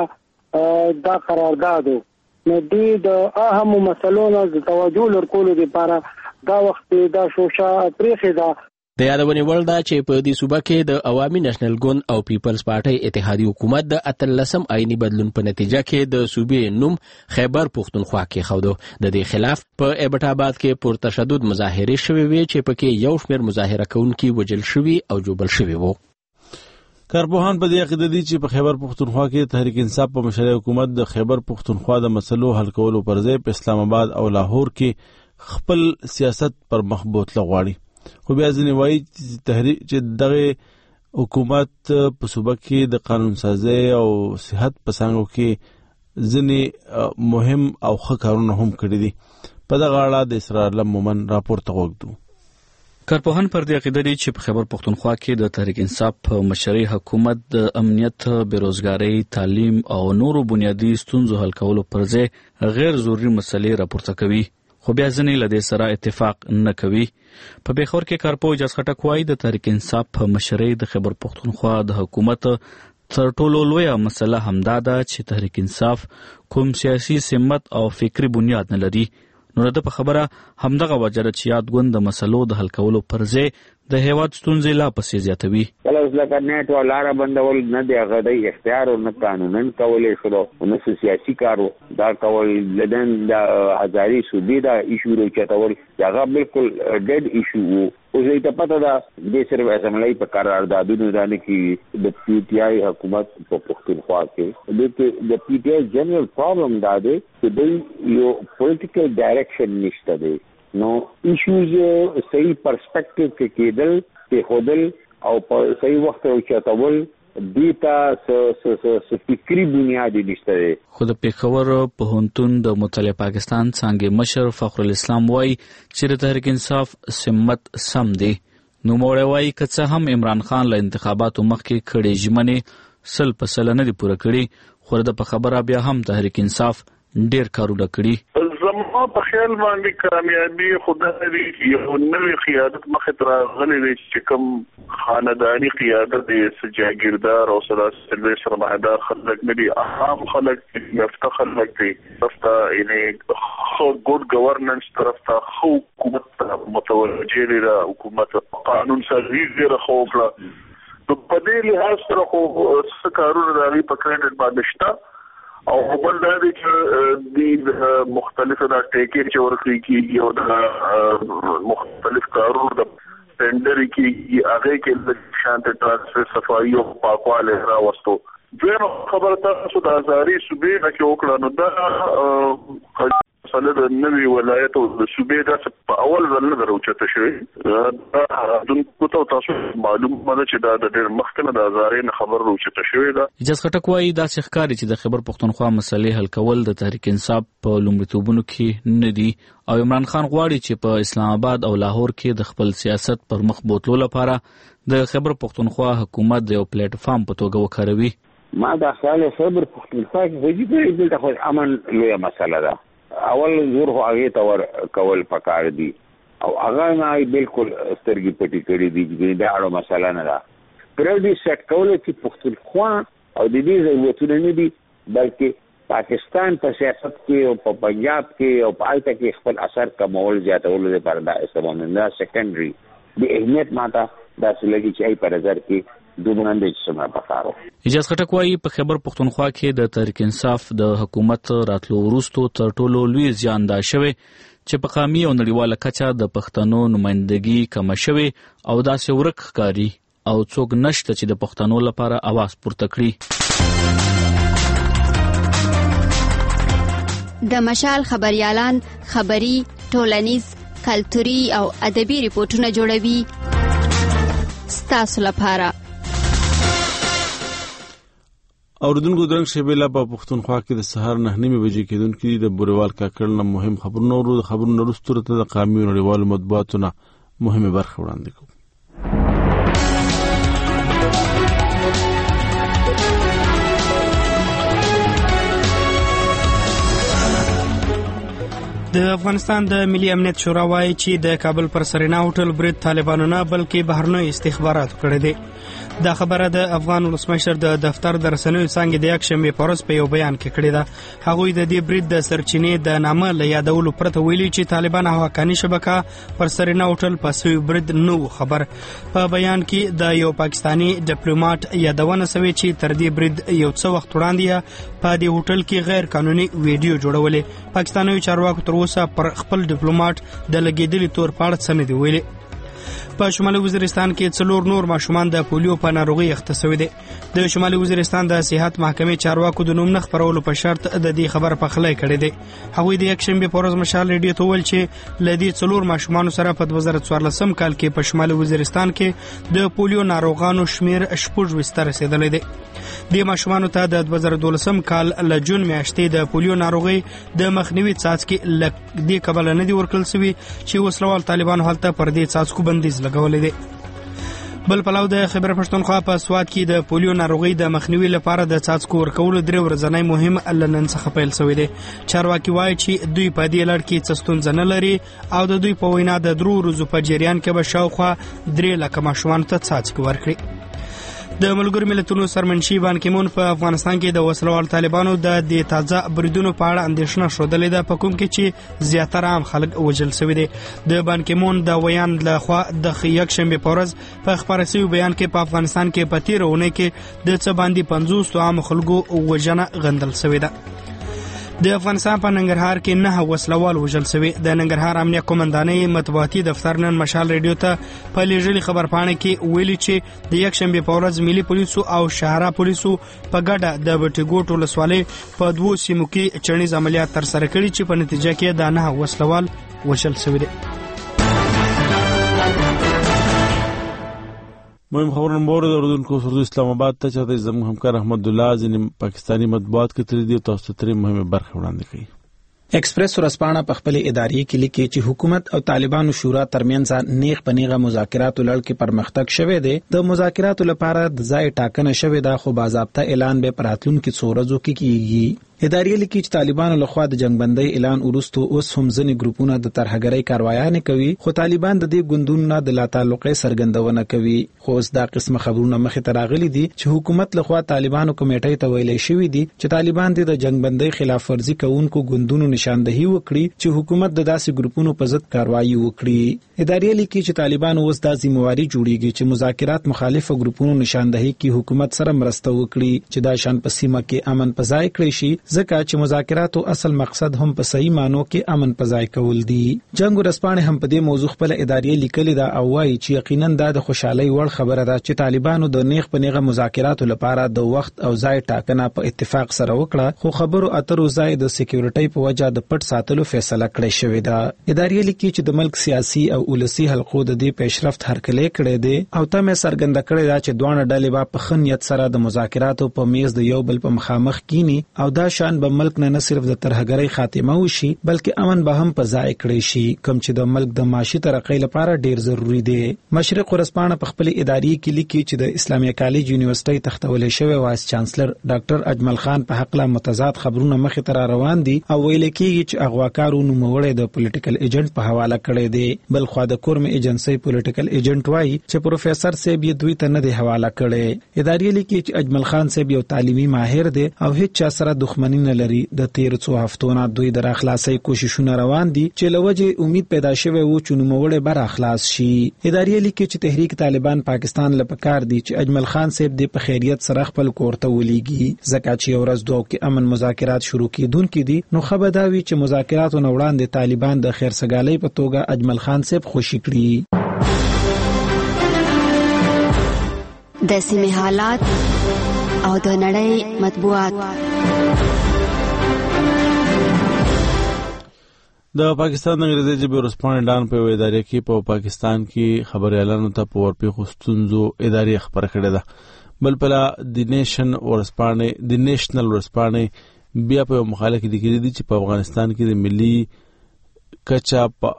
Speaker 16: مسله دا قرارداد نو دی د اهم مسلو نه د توجه لرکولو لپاره دا وخت دا شوشا پریخي ده.
Speaker 13: د یادونې وړ ده چې په دې صوبه کې د عوامي نېشنل ګوند او پیپلز پارټۍ اتحادي حکومت د اتلسم آئینی بدلون په نتیجه کې د صوبې نوم خیبر پښتونخوا کې خودو. د دې خلاف په ایبټ آباد کې پرتشدد مظاهرې شوې وې چې پکې یو شمېر مظاهره کوونکي وژل شوي او جوبل شوي وو.
Speaker 1: کارپوهان په دې عقیده دي چې په خیبر پښتونخوا کې تحریک انصاف په مشرۍ حکومت د خیبر پښتونخوا د مسلو حل کولو پر ځای په اسلام آباد او لاهور کې خپل سیاست پر مخ بوتله غواړي. خو بیا ځینې وایي چې تحریک چې دغه حکومت په صوبه کې د قانون سازی او صحت په څانګو کې ځینې مهم او ښه کارونه هم کړي دي. په دغه اړه د اسرار الله مومن راپور ته وګورو.
Speaker 10: کارپوهان پر دې عقیده دي چې په خیبر پښتونخوا کې د تحریک انصاف په مشرۍ حکومت د امنیت، بیروزګارۍ، تعلیم او نورو بنیادی ستونزو حل کولو پر ځای غیر ضروري مسلې راپورته کوي. خو بیا ځینې له دې سره اتفاق نه کوي. په بیخور کې کارپوه اجاز خټک وایي د تحریک انصاف په مشرۍ د خیبر پښتونخوا د حکومت تر ټولو لویه مسله همدا ده چې تحریک انصاف کوم سیاسي سمت او فکری بنیاد نه لري. نو د په خبره همدغه وجه ده چې یاد ګوند د مسلو د حل کولو پر ځای د هیواد ستونزې لا پسې زیاتوي.
Speaker 5: کله اوس لکه نیټ او لاره بندول نه دی، هغه د اختیار او نه قانونن کولی شو نو سیاسي کارو دا کول لدن د هزاري صوبې دا ایشو راچتول هغه بالکل ډیډ ایشو وو. اوس یې ته پته ده د صرف اسمبلی په قراردادونو باندې کې د پی ټی آی حکومت په پښتونخوا کې د پی ټی آی جنرال پرابلم دا دی چې دوی یو پولیټیکل ډایرکشن نشته دی. نو ایشوز صحیح پرسپیکټیو کې کېدل کې خودل او په صحیح وخت او چتول دیتا س فکری بنیادی نشته.
Speaker 10: خو د پیښور پوهنتون د مطالعه پاکستان څنګه مشر فخر الاسلام وایي چې د تحریک انصاف سمت سم دی. نو موړی وایي که څه هم عمران خان له انتخاباتو مخکې کړې ژمنې سل په سل نه دي پوره کړي، خو د په خبره بیا هم تحریک انصاف ډیر کارونه کړي.
Speaker 6: زما په خیال باندې کامیابی خدای دې یو نوې قیادت مخې ته راغلې ده چې کوم خاندانی قیادت دې جاګیردار او سره سره مهدار خلک نه دي، عام خلک یافته خلک دي. رفته یعنی خو ګډ گورننس طرف ته خو حکومت متوجه لري، حکومت قانون سازي لري. خو په دې لحاظ سره خو څه کارونه راغلي په کریډټ باندې شته او بل دا دی چې د مختلفو د ټیکې چې ورکړي کېږي او د مختلف کارونو د ټینډر کېږي هغه کې د شانت ټرانسفر صفایي او پاکواله راوستو. دویمه خبره تاسو د هزاري صوبې نه کې وکړه نو دا مسله د نوي ولایت او د صوبې د په اول ځل نه دروچته شوی. دا دونکو ته تاسو معلومه ده چې دا د ډېر مخکنه د هزاري نه خبر راوچته شوی ده.
Speaker 10: اجاز خټک وایي داسې ښکاري چې د خیبر پښتونخوا مسلې حل کول د تحریک انصاف په لومړیتوبونو کې نه دي او عمران خان غواړي چې په اسلام آباد او لاهور کې د خپل سیاست پر مخ بوتلو لپاره د خیبر پښتونخوا حکومت د یو پلیټ فارم په توګه وکاروي.
Speaker 5: ما دا خیال خیبر پښتونخوا کې وجود دې د امن لویه مسله ده. اول زور خو هغه تور کول پکار دي او هغه نه بالکل سترګې پټې کړې دي چې دا اړه مسله نه ده. پرې دې سټ کول چې پښتونخوا او د دې ضرورتونه نه دي بلکې پاکستان په سیاست کې او په پنجاب کې او په آیته کې خپل اثر کمول زیاتول لپاره دا استعمال نه سیکنډري د اهمیت ماته دا سلګي چې ای په نظر کې
Speaker 10: اجاز خټک وایي په خیبر پښتونخوا کې د تحریک انصاف د حکومت راتلو وروسته تر ټولو لوی زیان دا شوی چې په قومي او نړیواله کچه د پښتنو نمائندګي کم شوي او داسې ورک ښکاري او څوک نشته چې د پښتنو لپاره आवाज پورته کړي.
Speaker 17: د مشال خبريالان خبري، ټولنیز، کلتوري او ادبي ریپورتونه جوړوي ستاسو لپاره.
Speaker 1: اوردونکو درنګ شیبه په پښتونخوا کې د سهار نه نیمه بجې کېدونکې د بوریوال کاکړ نه مهم خبرونه ورو خبرونه وروسته د قومي او نړیوالو مطبوعاتو مهمه برخه وړاندې کوو.
Speaker 2: د افغانستان د ملي امنیت شورا وايي چې د کابل پر سرینا هوټل برید طالبانو نه بلکې بهرنیو استخباراتو کړی دی. دا خبره د افغان ولسمشر د دفتر د رسنیو څنګه د یک شنبه په ورځ په یو بیان کې کړی ده. هغوی د دې برید د سرچینې د نامه له یادولو پرته ویلي چې طالبان هواکاني شبکه پر سرینا هوټل په سوي برید نو خبر. په بیان کې د یو پاکستانی ډیپلوماټ یادونه شوې چې تر دې برید یو څه وخت وړاندې په دې هوټل کې غیر قانوني ویډیو جوړولې. پاکستاني چارواکو تر اوسه پر خپل ډیپلوماټ د لګیدلي تور پاړه څه نه دی ویلي. په شمالي وزیرستان کې څلور نور ماشومان د پولیو په ناروغي اخته شوي دي. د شمالي وزیرستان د صحت محکمې چارواکو د نوم نه خبرولو په شرط د دې خبر په خلای کړی دی. هغوی د یک شنبه په ورځ مشال ریډیو ته ویل چې لدی څلور ماشومان سره په دوه زره څوارلسم کال کې په شمالي وزیرستان کې د پولیو ناروغانو شمیر شپږ وسته رسیدلی دی. د ماشومان ته د دوه زره دولسم کال ل جون میاشتې د پولیو ناروغي د مخنیوي څاڅکي لک دې قبل نه دی ورکړل شوی چې وسلوال طالبان هلته پر دې څاڅکو بندیز لګولې دي. بل پلاو د خیبر پښتونخوا په سواد کې د پولیو ناروغي د مخنیوي لپاره د څاڅکو ورکولو درې ورځنی مهم لنن څخه پیل شوی دی. چارواکي وایي چې دوی په دې لړ کې څه ستونزه نه لري او د دوی په وینا د درو ورځو په جریان کې به شاوخوا درې لکه ماشومان ته څاڅکي ورکړي. د ملګرو ملتونو سرمنشي بان کیمون په افغانستان کې د وسلوال طالبانو د دې تازه بریدونو په اړه اندېښنه ښودلې ده په کوم کې چې زیاتره عام خلک وژل شوي دي. د بان کیمون د ویان لخوا د یک شنبه په ورځ په خبري شوي بیان کې په افغانستان کې په تیر اونۍ کې د څه باندې پنځوس عام خلکو وژنه غندل شوې ده. د افغانستان په ننګرهار کې نه وسلوال وژل شوي. د ننګرهار امنیه قومندانۍ مطبوعاتي دفتر نن مشال ریډیو ته په لیږلي خبرپاڼه کې ویلي چې د یک شنبه په ورځ ملي پولیسو او شهرا پولیسو په ګډه د بټګوټ ولسوالۍ په دوو سیمو کې چړنیز عملیات ترسره کړي چې په نتیجه کې د نه وسلوال وژل شوي دي.
Speaker 1: مهم خبرونه مورد اوردونکو سردو اسلام آباد ته چې زموږ همکار احمد الله ځینې پاکستانی مطبوعات کې تر دې تاسو ته مهمه برخه وړاندې کړي.
Speaker 18: ایکسپریس ورسپانه په خپل اداري کې لیکي چې حکومت او طالبانو شورا ترمنځ نیغ پنیغه مذاکرات لړ کې پرمختګ شوه دی. د مذاکرات لپاره د ځای ټاکنه شوه ده خو باضابطه اعلان به پراتلون کې څو ورځو کې کیږي. اداري لیکي چې طالبانو لخوا د جنگبندۍ اعلان وروسته اوس هم ځینې ګروپونه د ترهګرۍ کاروایانې کوي خو طالبان د دې ګوندونو نه د لا تعلقۍ څرګندونه کوي. خو اوس دا قسمه خبرونه مخې ته راغلي دي چې حکومت لخوا طالبانو کمیټې ته ویلې شوې دي چې طالبان د جنگبندۍ خلاف ورزي کوونکو ګوندونو نشاندهي وکړي چې حکومت د داسې ګروپونو په ضد کاروایی وکړي. اداري لیکي چې طالبان اوس د ذمہواری جوړیږي چې مذاکرات مخالفه ګروپونو نشاندهي کې حکومت سره مرسته وکړي چې دا شان په سیمه کې امن پځای کړی شي ځکه چې مذاکراتو اصل مقصد هم په صحیح مانو کې امن پځای کول دي. جنگ ورسپانه هم په دې موضوع خپل اداري لیکلي دا او وايي چې یقینا دا د خوشحالي وړ خبره ده چې طالبانو د نیغ په نیغه مذاکراتو لپاره د وخت او ځای ټاکنه په اتفاق سره وکړه خو خبرو اترو ځای د سکیورټي په وجه د پټ ساتلو فیصله کړې شوې ده. اداري لیکي چې د ملک سیاسي او ولسی حلقو د دې پیشرفت هرکلی کړی دی او تمه څرګنده کړې ده چې دوه ډلې به په خنیت سره د مذاکراتو په میز د یو بل په مخامخ کینی او دا شان به ملک نه نه صرف د ترهګرۍ خاتمه وشي بلکې امن به هم په ځای کړی شي کوم چې د ملک د معاشي ترقۍ لپاره ډیر ضروری دی. مشرق ورسپانه په خپل اداري کې لیکي چې د اسلامي کالج یونیورسيټي تختولې شوی وایس چانسلر ډاکټر اجمل خان په حق لا متضاد خبرونه مخې ته روان دي او ویل کېږي چې اغواکارو نوموړی د پولیټیکل ایجنټ په حواله کړی دی. بل خو د کورم ایجنسی پولیټیکل ایجنټ وایي چې پروفیسور صاحب یې دوی ته نه دی حواله کړی. اداري لیکي چې اجمل خان صاحب یو تعلیمي ماهر دی او هیڅ چا سره دښمنی ژمنې نه لري. د تیر څو هفتو نه دوی د راخلاصي کوششونه روان دي چې لوجه امید پیدا شوه و چې نوموړی بر اخلاص شي. ادارې لیکي چې تحریک طالبان پاکستان لپاره دي چې اجمل خان صاحب د په خیریت سره خپل کورته ولېږي ځکه چې ورځ دوه کې امن مذاکرات شروع کیدونکې دي. نو خبر دا وی چې مذاکراتو نه وړاندې طالبان د خیرسګالۍ په توګه اجمل خان صاحب خوشی کړي.
Speaker 17: د سیمې حالات او د نړۍ مطبوعات.
Speaker 1: د پاکستان انګریزي ژبې ورځپاڼې ډان په یوه ادارې کې په پاکستان کې خبريالانو ته په ورپېښو ستونزو ادارې خبره کړې ده. بل پلا د نیشن ورځپاڼې د نیشنل ورځپاڼې بیا په مخالفت کې لیکلي دي چې په افغانستان کې د ملي کچا په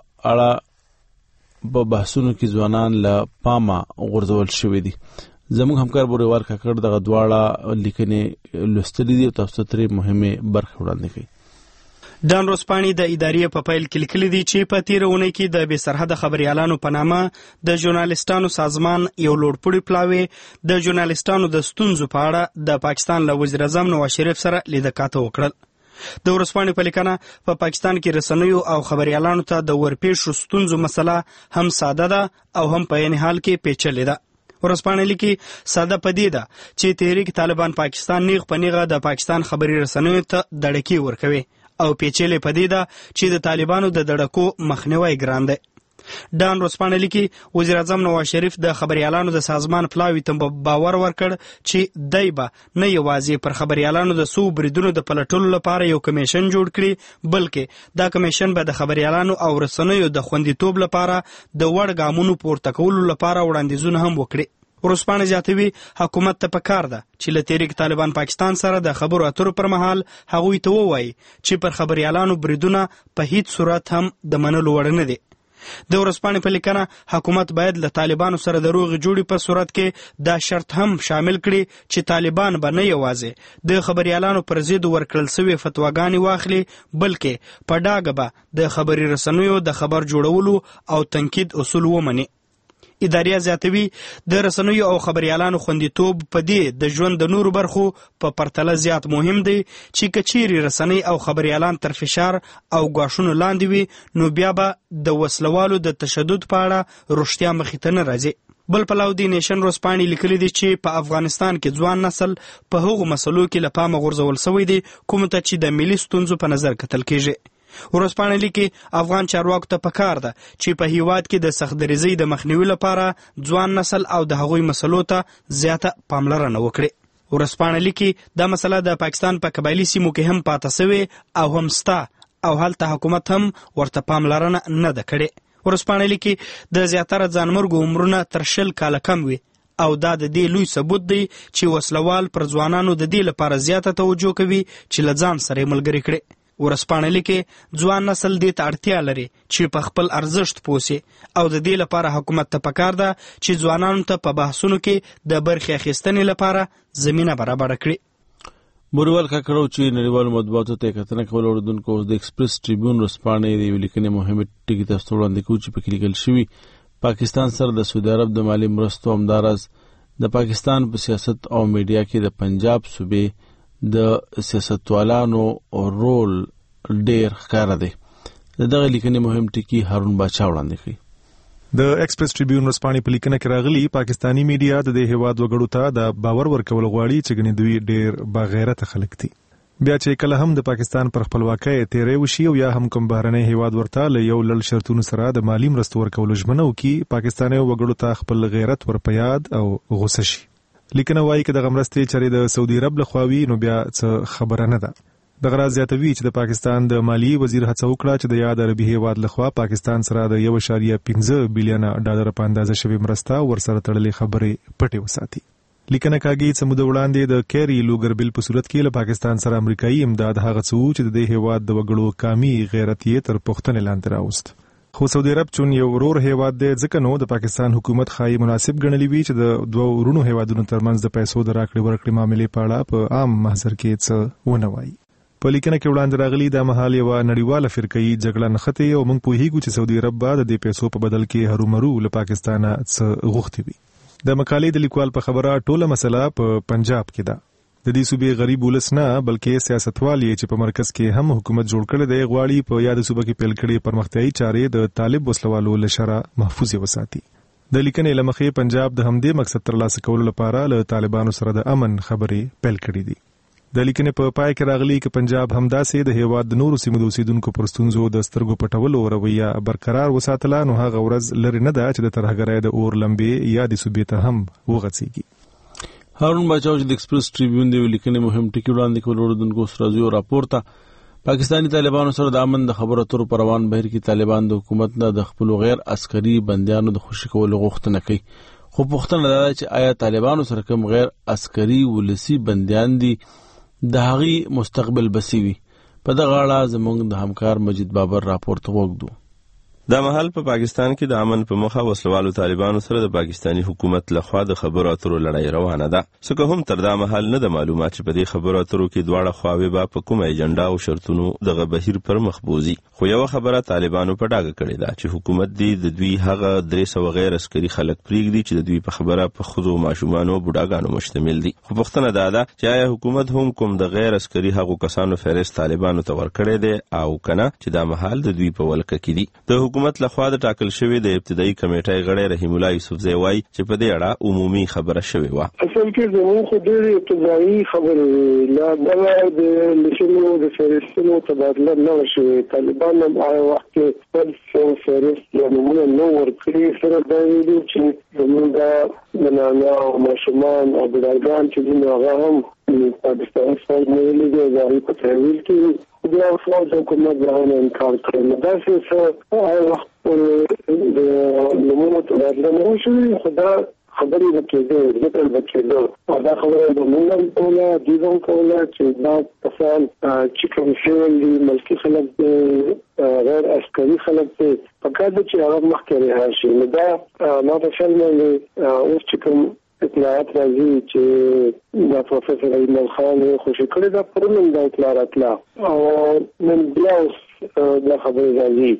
Speaker 1: اړه په بحثونو کې ځوانان له پامه غورځول شوي دي. زموږ همکار بوریوال کاکړ دغه دواړه لیکنې لوستلې دي او تاسو ته مهمه برخه وړاندې کوي.
Speaker 2: ډان ورځپاڼې د ادارې په پیل کې لیکلي دي چې په تیره اونۍ کې د بې سرحده خبريالانو په نامه د ژورنالستانو سازمان یو لوړپوړی پلاوی د ژورنالستانو د ستونزو په اړه د پاکستان له وزیر اعظم نواز شریف سره لیدکاته وکړل. د ورځپاڼې په لیکنه په پا پاکستان کې رسنیو او خبريالانو ته د ورپېښو ستونزو مسله هم ساده ده او هم په عین حال کې پیچلې ده. ورځپاڼه لیکي ساده پدې ده چې تحریک طالبان پاکستان نیغ په نیغه د پاکستان خبري رسنیو ته دړکی ورکوي او پیچلې پدې ده چې د طالبانو د دړکو مخنیوي ګران دی. ډان ورځپاڼه لیکي وزیر اعظم نواز شریف د خبريالانو د سازمان پلاوی ته باور ورکړ چې دای به نه یوازې پر خبريالانو د سو بریدونو د پلټلو لپاره یو کمیشن جوړ کړي بلکې دا کمیشن به د خبريالانو او رسنیو د خوندیتوب لپاره د وړ ګامونو پورته کولو لپاره وړاندیزونه هم وکړي. ورځپاڼه زیاتوي حکومت ته پکار ده چې له تحریک طالبان پاکستان سره د خبرو اترو پر مهال هغوی ته ووایي چې پر خبريالانو بریدونه په هیڅ صورت هم د منلو وړ نه دي. د ورځپاڼې په لیکنه حکومت باید له طالبانو سره د روغې جوړې په صورت کې دا شرط هم شامل کړي چې طالبان به نه یوازې د خبريالانو پر ضد ورکړل شوې فتواګانې واخلي بلکې په ډاګه به د خبري رسنیو د خبر جوړولو او تنقید اصول ومني. ادارې زیاتوي د رسنیو او خبريالانو خوندیتوب په دې د ژوند د نورو برخو په پرتله زیات مهم دی چې کچيري رسنۍ او خبريالان تر فشار او غواښونو لاندې وي نو بیا به د وسلوالو د تشدد په اړه رښتیا مخې ته نه راځي. بل پلاو دی نیشن ورځپاڼې لیکلي دي چې په افغانستان کې ځوان نسل په هغو مسلو کې له پامه غورځول شوی دی کوم ته چې د ملي ستونزو په نظر کتل کیږي. ورځپاڼه لیکي افغان چارواکو ته پکار ده چې په هیواد کې د سختدریزۍ د مخنیوي لپاره ځوان نسل او د هغوی مسلو ته زیاته پاملرنه وکړي. ورځپاڼه لیکي دا مسله د پاکستان په قبایلی سیمو کې هم پاتې شوې او هم ستا او هلته حکومت هم ورته پاملرنه نه ده کړې. ورځپاڼه لیکي د زیاتره ځانمرګو عمرونه تر شل کاله کم وي او دا د دې لوی ثبوت دی چې وسلوال پر ځوانانو د دې لپاره زیاته توجه کوي چې له ځان سره ملګری کړي. ورځپاڼه لیکي ځوان نسل دې ته اړتیا لري چې په خپل ارزښت پوسي او د دې لپاره حکومت ته پکار ده چې ځوانانو ته په بحثونو کې د برخې اخیستنې لپاره زمينه برابر کړي.
Speaker 1: بوریوال کاکړو چې نړیوالو مطبوعاتو ته کتنه کول اوردونکو د ایکسپریس ټریبیون ورځپاڼې د لیکنې مهمه ټکی تاسو وړاندې کوي چې په لیکل شوی پاکستان سره د سعودي عرب د مالی مرستو همدارس د پاکستان په سیاست او میډیا کې د پنجاب صوبې د سیاستوالانو رول ډیر ښکاره دی. دغه لیکنې مهم ټکی هارون باچا وړاندې کوي.
Speaker 19: د ایکسپریس ټریبیون ورځپاڼې په لیکنه کې راغلي پاکستانی میډیا د دې هیواد وګړو ته د باور ورکول غواړي چې ګنې دوی ډیر باغیرته خلک دي. بیا چې کله هم د پاکستان پر خپلواکۍ تیرې وشي او یا هم کوم بهرنی هیواد ورته له یو لړ شرطونو سره د مالی مرستو ورکولو ژمنه وکړي پاکستاني وګړو ته خپل غیرت ورپیاد او غوسه شي. لیکنه وايي چې د غمرستې چارې د سعودي عرب لخوا وي نو بیا څه خبره نه ده. د غراز زیاتوي چې د پاکستان د مالی وزیر هڅه وکړه چې د یاد عربي هیواد لخوا پاکستان سره د یو اشاریه پنځه بلین ډالر په اندازه شوی مرسته ورسره تړلې خبرې پټې وساتي. لیکنه کاږي چې موږ وړاندې د کیری لوګر بل په صورت کې له پاکستان سره امریکایي امداد هغه څه چې د هیواد د وګړو کامي غیرت یې تر پښتنې لاندې راوست. خو سعودي عرب چون یو ورور هیواد دی ځکه نو د پاکستان حکومت خای مناسب ګڼلی وی چې د دوه ورونو هیوادونو ترمنځ د پیسو د راکړې ورکړې معاملې په اړه په عام محضر کې څه ونه وایي. په لیکنه کې وړاندې راغلي د مهال یو نړیواله فرقې جګړه نښتې او موږ پوهیږو چې سعودي عرب به د پیسو په بدل کې هرومرو له پاکستانه څه غوښتي وي. د مقالې د لیکوال په خبره ټوله مسله په پنجاب کې ده. د دې صوبې غریب ولس نه بلکې سیاستوال یې چې په مرکز کې هم حکومت جوړ کړی دی غواړي په یاد صوبې کې پیل کړي پرمختیایي چارې د طالب وسلوالو لشره محفوظ وساتي. د لیکنې لمخې پنجاب د همدې مقصد ترلاسه کولو لپاره له طالبانو سره د امن خبرې پیل کړې دي. د لیکنې په پای کې راغلي چې پنجاب همداسې د هیواد د نورو سیمو د اوسیدونکو پر ستونزو د سترګو پټولو رویه برقرار وساتله نو هغه ورځ لري نه ده چې د ترهګرۍ د اور لمبې یا د صوبې ته هم وغځېږي.
Speaker 1: هارون بچاو چې د ایکسپریس ټریبیون دی لیکنې مهم ټکی وړاندې کول وروډونکو سره زیو راپور ته پاکستانی طالبانو سره د امن د خبرو اترو پر روان بهر کې طالبان د حکومت نه د خپل غیر عسکري بنديانو د خوشی کولو غوښتنه کوي. خو پوښتنه ده چې آیا طالبانو سره کوم غیر عسکري ولسی بنديان دي د هغي مستقبل بسوي؟ په دغه اړه زموږ د همکار مجید بابر راپور ته وګورو.
Speaker 20: دا مهال په پا پاکستان کې د امن په مخه وسلوالو طالبانو سره د پاکستانی حکومت لخوا د خبرو اترو لړۍ روانه ده. څنګه هم تر دا مهال نه د معلومات چې په دې خبرو اترو کې دواړه خواوې به په کومه ایجنډا او شرطونو دغه بهیر پر مخ بوزي. خو یو خبره طالبانو په ډاګه کړې ده چې حکومت دی د دوی هغه درې سوه غیر عسکري خلک پریږدي چې د دوی په خبره په ښځو ماشومانو او بوډاګانو مشتمل دي. خو پوښتنه دا ده چې آیا حکومت هم کوم د غیر عسکري هغو کسانو فهرست طالبانو ته ورکړی دی او کنه چې دا مهال د دوی په ولکه کې دي. د حکومت لخوا د ټاکل شوی د ابتدایي کمیټې غړی رحیم الله یوسفزی وایي چې په دې اړه عمومي خبره شوې وه.
Speaker 16: اصل کې زموږ خو ډېرې ابتدایي خبرې لا دغه د لیکلو د فهرستونو تبادله نه وه شوې. طالبان هم هغه وخت کې خپل فهرست یا نومونه نه ورکړي. سره دا ویلي چې زموږ دا د نانا او ماشومان او بوډاګان چې دي نو هغه هم پاکستان فوج نه ویلي دی د هغوی په تحویل کې بیا فوج حکومت د هغه نه انکار کړی. نو داسې څه هغه وخت پورې د نومونو تبادله نه وشوې خو دا خبرې به کېدې ذکر به کېده او دا خبره به موږ هم کوله دوی به هم کوله چې دا کسان چې کوم شوي دي ملکي خلک دی غیر عسکري خلک دی پکار دی چې هغه مخکې رها شي. نو دا ما په خیال باندې اوس چې کوم اطلاعات راځي چې دا پروفیسر ایمل خان خوشي کړی دا پرون دا اطلاع راتله او نن بیا اوس دا خبرې راځي.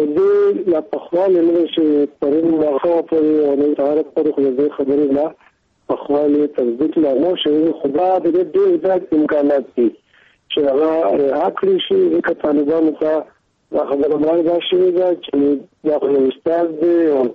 Speaker 16: دې لا پخوانه نه شي پرون هغه پرې او نه تعارف پرې خو دې خبرې نه پخوانه تصدیق لا نو شي. خدا دې دې د امکانات دي چې هغه راکړي شي چې طالبانو ته دا خبره مالګه شي دا چې دا خو استاد دی او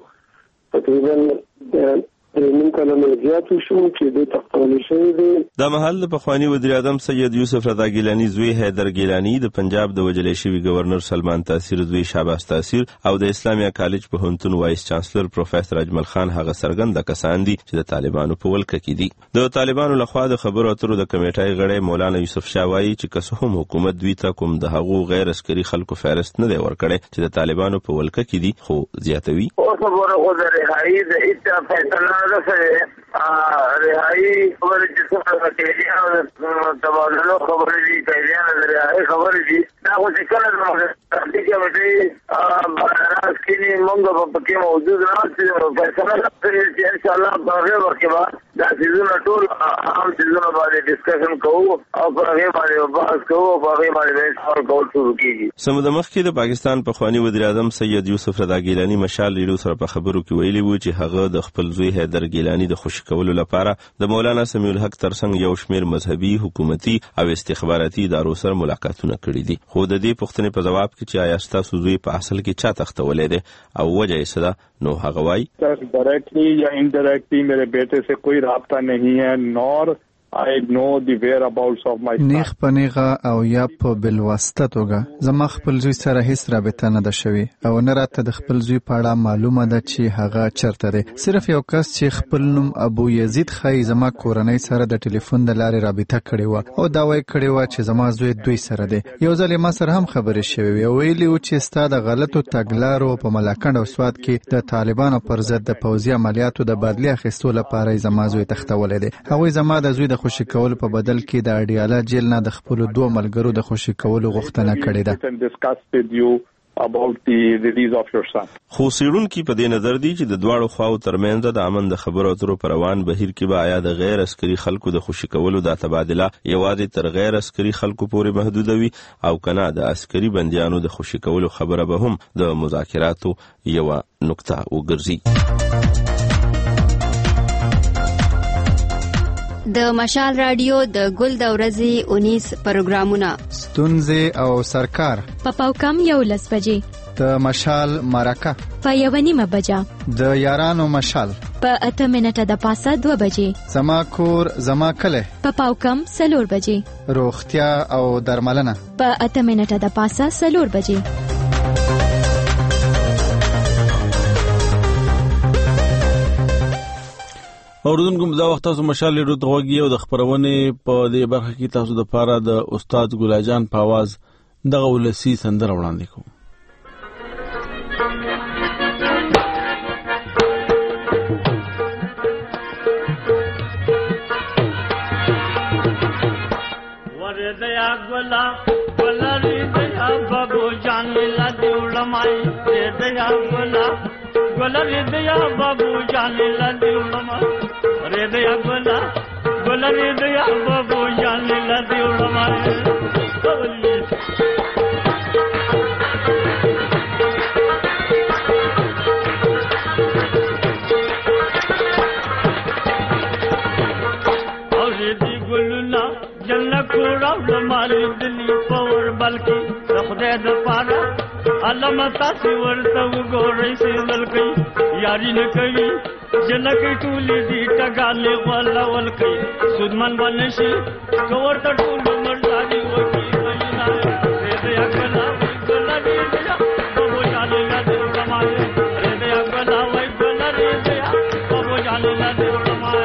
Speaker 16: تقریبا نن کله ملګرتو شو چې د تقول شوی دی.
Speaker 20: دا محل د پخوانی وزیر اعظم سید یوسف رضا ګیلانی زوی حیدر ګیلانی د پنجاب د وجلې شوی گورنر سلمان تاثیر زوی شهباز تاثیر او د اسلامیه کالج په هنتون وایس چانسلر پروفیسور اجمل خان هغه سرګند کسان دي چې د طالبانو په ولکه کې دي. د طالبانو لخوا د خبرو اترو د کمیټې غړی مولانا یوسف شاه وایي چې که هم حکومت دوی ته کوم د هغو غیر عسکري خلکو فهرست نه دی ورکړی چې د طالبانو په ولکه کې دي خو زیاتوي
Speaker 6: او خبره خو د رهایی د ایت فیصله ده رهایی خبرې چې څه کېږي تبادلو خبرې دي کېږي د رهایی خبرې دي دا خو چې کله د تحقیق کمیټې راز کې موږ په کې موجود راځي فیصله کوي چې ان شاء الله په وخت کې دا سيزونه ټول عام سيزونه باندې ډسکشن کوو او په هغه باندې بحث کوو په هغه باندې څور کول شروع کیږي.
Speaker 20: سمد مخکې د پاکستان پخوانی وزیر اعظم سید یوسف رضا ګیلانی مشال لیدو سره په خبرو کې ویلي وو چې هغه د خپل زوی حیدر ګیلانی د خوشی کولو لپاره د مولانا سمیع الحق ترڅنګ یو شمیر مذهبي حکومتي او استخباراتي ادارو سره ملاقاتونه کړي دي. خو د دې پوښتنې په جواب کې چې آیا ستاسو زوی په اصل کې چا تختولې ده او وجه یې څه ده نو هغه وایي
Speaker 21: ډایرکټلی یا انډایرکټلی میرے بیٹے سے کوئی رابطہ نہیں ہے نور I know the whereabouts of my son.
Speaker 15: نیغ په نیغه او یا په بلواسطه توګه زما خپل زوی سره هیڅ رابطه نه ده شوې او نه راته د خپل زوی په اړه معلومه ده چې هغه چرته دی. صرف یو کس چې خپل نوم ابو یزید ښایي زما کورنۍ سره د ټلیفون د لارې رابطه کړې وه او دا وایي کړې وه چې زما زوی دوی سره دی. یو ځل یې ما سره هم خبرې شوې وې او ویلي وو چې ستا د غلطو تګلارو په ملاکنډ او سوات کې د طالبانو پر ضد د پوځي عملیاتو د بادلې اخیستو لپاره یې زما زوی تختولی دی. هغوی زما د زوی د خوشي کولو په بدل کې د اډیاله جیل نه د خپلو دوه ملګرو د خوشي کولو غوښتنه کړې ده.
Speaker 21: about the release of your son.
Speaker 20: خو سیړونکي په دې نظر دي چې د دواړو خواو ترمنځ د امن د خبرو اترو پر روان بهیر کې به آیا د غیر عسکري خلکو د خوشي کولو د تبادله یوازې تر غیر عسکري خلکو پورې محدود وي او کنه د عسکري بنديانو د خوشي کولو خبره به هم د مذاکراتو یو نقطه وګرځي.
Speaker 17: د مشال رادیو د ګل د ورځې انیس پروګرامونه
Speaker 15: ستونزې او سرکار
Speaker 3: په پاوکم یو لس بجې
Speaker 15: د مشال مرکه
Speaker 3: په یو نیمه بجه
Speaker 15: د یارانو مشال
Speaker 3: په اته منټه د پاسه دوه بجې
Speaker 15: زما کور زما کله
Speaker 3: په پاوکم سلور بجې
Speaker 15: روغتیا او درملنه
Speaker 3: په اته منټه د پاسه سلور بجې
Speaker 1: اوردونکو دا وخت تاسو مشال ریډیو ته غوږی او د خبرونه په دې برخه کې تاسو د پاره د استاد ګلاجان په आवाज دغه ولسی سندره وړاندې کوم.
Speaker 22: ورदया ګلا ګلا ریدیا بابو جان لا دیولمای ریدیا ګلا ګلا ریدیا بابو جان لا دیولمای ریدیا ګلا ګلا ریدیا بابو جان لا دیولمای مال دلی پور بلکی خدای د پاره علامه تاسو ورته وګورئ چې ولکې یاري نه کوي جنکې ټولې دي ټګالې ولا ولکې سودمن باندې شي کور ته ټول مرزادي وکی وینا دې اکلا ګلا دې بابو جانې لا دې رمای دې اکلا وای ګلا دې بابو جانې لا دې رمای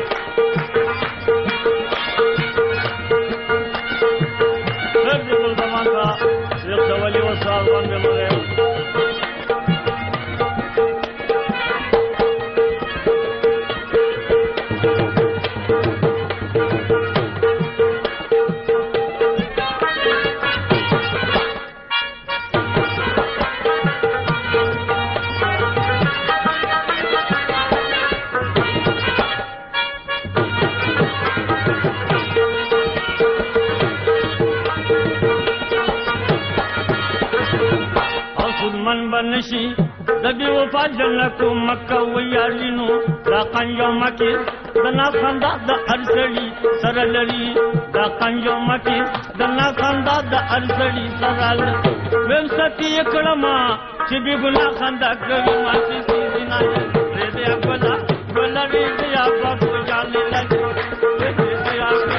Speaker 22: بنشي دبي وفا جنکو مکه ویالینو دا قنجو مکی دنا خندا د ارسلی سره لري دا قنجو مکی دنا خندا د ارسلی سره لري ویم ستی کړما چې به ګنا خندا کوي ما چې سینا دې دې اګلا ګلا دې یا بابو جانې لګي دې دې یا ګلا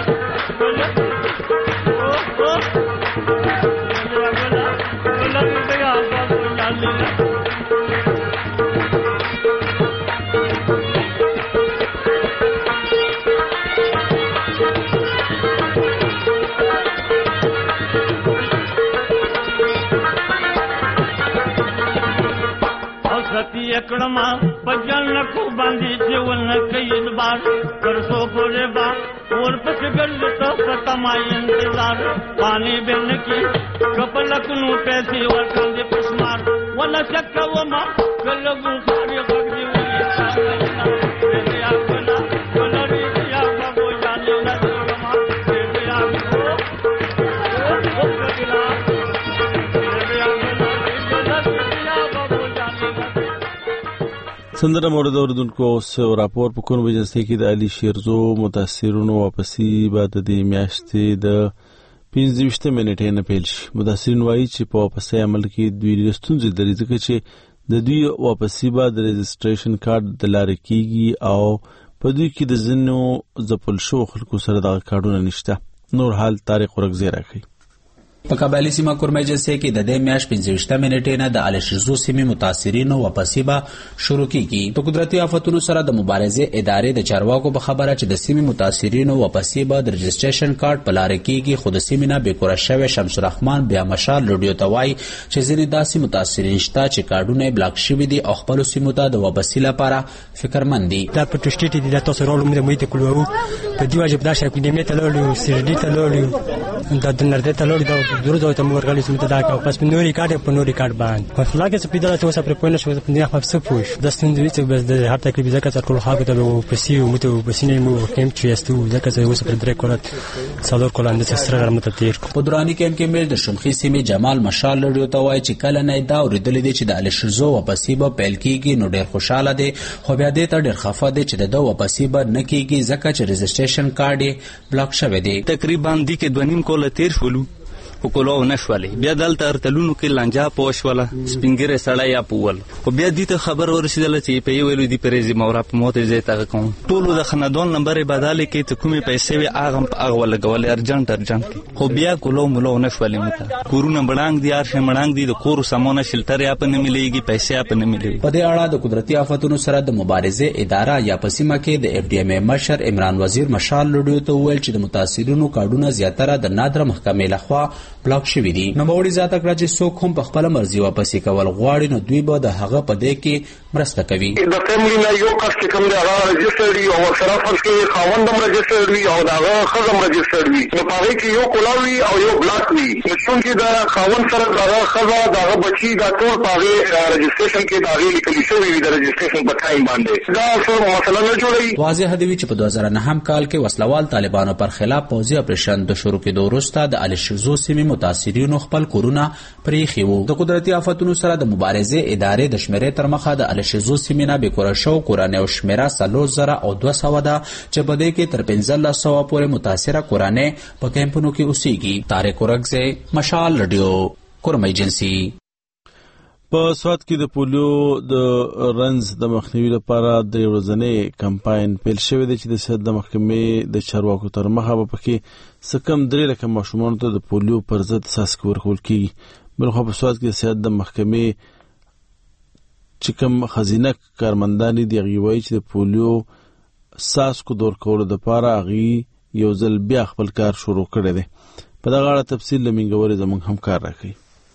Speaker 22: او او دې اګلا ګلا دې یا بابو جانې لګي کړما پجن کو باندې جوون کوي بار پر سو پورې با اور پس ګل ته پتما انتظار پانی بن کی کپلک نو پیسې ورکړم دې پښمار ولا شک و ما کلګو خاري غږ دی دې یا کلا کلا دې یا بابو جانې لا ما دې یا او او کلا دې یا کلا دې یا بابو جانې
Speaker 1: سندره مورد اوردونکو سو راپور په کون وجنسته کې د علي شیرزو متاثرونو واپسی بعد د میاشتې د پنځه منټې نه پیل شي. متاثرین وایي چې په واپسی عمل کې دوی ستونزې لري ځکه چې د دوی واپسی بعد رجسټریشن کارت د لارې کیږي او په دوی کې د ځینو ځپل شو خلکو سره د کارډونه نشته. نور حال طارق ورغزی راکړي.
Speaker 18: په قبایلی سیمه کورمه جلسه کې د دې میاشت پنځه منټې نه د علي شیرزو سیمې متاثرینو واپسی به شروع کیږي. په قدرتي آفتونو سره د مبارزې ادارې د چارواکو په خبره چې د سیمې متاثرینو واپسی به د رجسټریشن کارت په لارې کیږي، خو د سیمې نه بیکوره شوی شمس الرحمن بیا مشال رادیو ته وایي چې ځینې داسې متاثرین شته چې کارډونه یې بلاک شوي دي او خپلو سیمو ته د واپسی لپاره فکرمند دي.
Speaker 23: دا په ټوشټې دي دا تاسو راولو موږ د کلوو په دی واجب دا شپ کې دې ته لولو سیرډي ته لولو دا د نړۍ ته لولو دا درو ځای ته موږ ورغلي چې ته دا کا پس په نوري کارت په نوري کارت باندې په فلاکه څه پیدا ته اوسه پر پوینټ شو په نه خپل څه پوښ د ستوندوي چې بس د هر تکلیف ځکه چې ټول خاګه ته په سی او مته په سینې مو کېم چې استو ځکه چې اوسه پر درې کولات څلور کولان د سره غرمته تیر
Speaker 7: په دراني کېم کې مل د شمخي سیمې جمال مشال لري ته وای چې کله نه دا اوریدل دي چې د الشزو واپسی به پیل کیږي نو ډېر خوشاله دي خو بیا دې ته ډېر خفه دي چې د واپسی به نه کیږي ځکه چې رجسټریشن کارت یې بلاک شوی دی.
Speaker 8: تقریبا دی کې دوه نیم کوله تیر شولو خو کولو نشولې بیا دلته ارتلونو کې لانجا پوښوله سپینګره سړی یا پول خو بیا دې ته خبر ورسېدل چې په یو ویلو دی پرېزي مورا په موته ځای ته کوم ټولو د خندون نمبر بداله کې ته کومې پیسې وي اغه په اغه ولګول ارجنټ ارجنټ خو بیا کولو مولو نشولې مته کورونه بړانګ دي ارشه مړانګ دي د کور سامونه شلټر یا په نه مليږي پیسې یا په نه مليږي.
Speaker 7: په دې اړه د قدرتي آفاتونو سره د مبارزې اداره یا پسیمه کې د اف ډي ام مشر عمران وزیر مشال لډیو ته ویل چې د متاثرینو کارډونه زیاتره د نادره محکمې لخوا بلاک شوی دي. نو موري ذاته کړه چې څوک هم په خپل مرزي واپسی کول غواړي نو دوی به د هغه په دې کې مرسته کوي.
Speaker 6: د فیملی نه یو کس چې کوم دی هغه رجسټر وي او سره فرض کې خاوند هم رجسټر وي او دا هغه خزم رجسټر وي نو په هغه کې یو کولاوي او یو بلاک وي چې چې دا خاوند سره دا خزا دا بچي دا ټول په هغه رجسټریشن کې دا لیکل شوی وي د رجسټریشن په ټایم باندې دا څه مسله نه جوړي.
Speaker 7: واضح دی چې په دوه زره نه کال کې وسلوال طالبانو پر خلاف پوځي اپریشن د شروع کېدو وروسته د الشزو سیمې متاثرینو خپل کورونه پرېښي وو. د قدرتي آفاتونو سره د مبارزې ادارې د شمیرې تر مخه د الشزو سیمې نه بې کوره شوو کورنۍ او شمیره څلور زره او دوه سوه ده چې په دې کې تر پنځلس سوه پورې متاثره کورنۍ په کیمپونو کې اوسېږي. طارق ورکزی مشال رډیو کورمه ایجنسي.
Speaker 1: په سوات کې د پولیو د رنز د مخنیوي لپاره د ورځنی کمپاین پیل شوی دی چې د صحت د محکمې د چارواکو تر مخه به پکې سکم درې لکه ماشومانو ته د پولیو پر ضد څاڅکي ورکول کیږي. بلخو په سوات کې د صحت د محکمې چې کوم خزینه کارمندان دي هغوی وایي چې د پولیو څاڅکو د ورکولو دپاره هغوی یو ځل بیا خپل کار شروع کړی دی. په دغه اړه تفصیل له مینګورې زموږ همکار راکوي.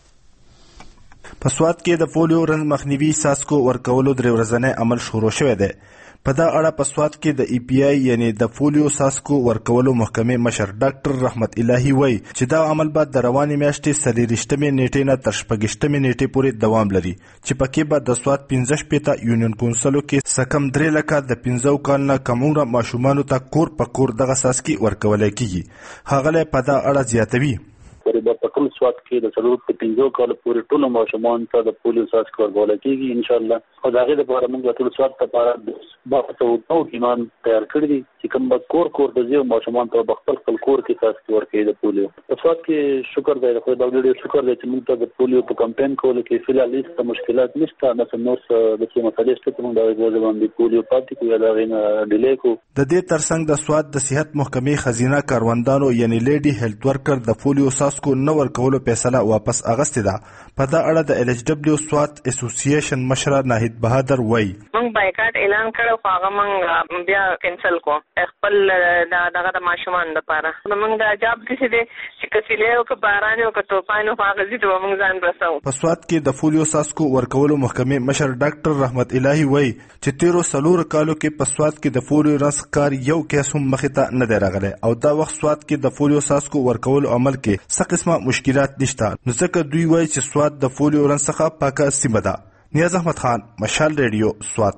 Speaker 9: په سوات کې د پولیو رنځ مخنیوي څاڅکو ورکولو درې ورځنی عمل شروع شوی دی. په دا اړه په سوات کې د ای پی آی یعنی د پولیو څاڅکو ورکولو محکمې مشر ډاکټر رحمت الهي وایي چې دا عمل به د روانې میاشتې څلېرویشتمې نیټې نه تر شپږویشتمې نیټې پورې دوام لري چې پکې به د سوات پنځه شپېته یونین کونسلو کې سکم درې لکه د پنځو کال نه کم عمره ماشومانو ته کور په کور دغه څاڅکي ورکولی کیږي. ښاغلی په دا اړه زیاتوي
Speaker 24: قریبا په کوم سوات کې د څلور په پنځو کال پورې ټول ماشومان ته د پولیو څاڅکي ورکول کیږي ان شاء الله. خو د هغې لپاره موږ ټول سوات لپاره باغ او ټیمان تیار کړي دي چې کوم به کور کور د ځي ماشومان ته خپل خپل کور کې څاڅکي ورکوي د پولیو. په سوات کې شکر دی خو دا ډېر شکر دی چې موږ ته د پولیو په کمپاین کولو کې فعال هیڅ مشکلات نشته. مثلا نور د څه مسلې شته چې موږ د هغې باندې پولیو پاتې کوو یا د هغې نه ډیلې کوو.
Speaker 9: د دې ترڅنګ د سوات د صحت محکمې خزینه کاروندانو یعنی لیډي هیلث ورکر د پولیو څاڅکو نه ورکولو فیصله واپس اغستې ده. په دا اړه د ایل ایچ ډبلیو سوات اسوسییشن مشر ناهید بهادر وایي
Speaker 25: موږ بایکاټ اعلان کړو خو هغه موږ بیا کینسل کو خپل دغه د ماشومان لپاره. موږ د عجاب کیسې دي چې کسیله او که باران او که طوفان او هغه زیات موږ ځان رسو.
Speaker 9: په سوات کې د پولیو څاڅکو ورکولو محکمې مشر ډاکټر رحمت الهي وایي چې تیرو څلورو کالو کې په سوات کې د پولیو رنځ کار یو کیس هم مخې ته نه دی راغلی او دا وخت سوات کې د پولیو څاڅکو ورکولو عمل کې څه قسمه مشکلات نشته. نو ځکه دوی وایي چې سوات د پولیو رنځ څخه پاکه سیمه ده. نیاز احمد خان مشال ریډیو سوات.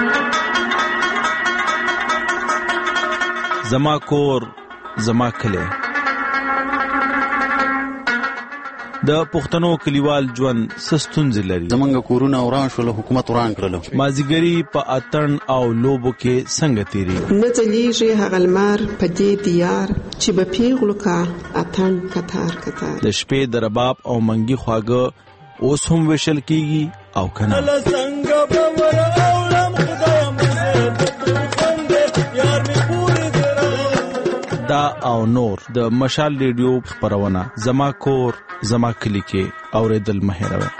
Speaker 1: زما کور زما کلی. د پښتنو کلیوال ژوند ستونزې لري.
Speaker 26: زمونږ کورونه وران شول حکومت وران کړل.
Speaker 1: مازیګری په اتن او لوبو کې څنګه تیری
Speaker 27: نه ځلیږي هغه لمر په دې دیار چې به پیغلو کا اتن کتار کتار.
Speaker 1: د شپې د رباب او منګي خواږه اوس هم وشل کیږي او کنه دا او نور د مشال ریډیو خبرونه زما کور زما کلی کې اوریدل مهیروي.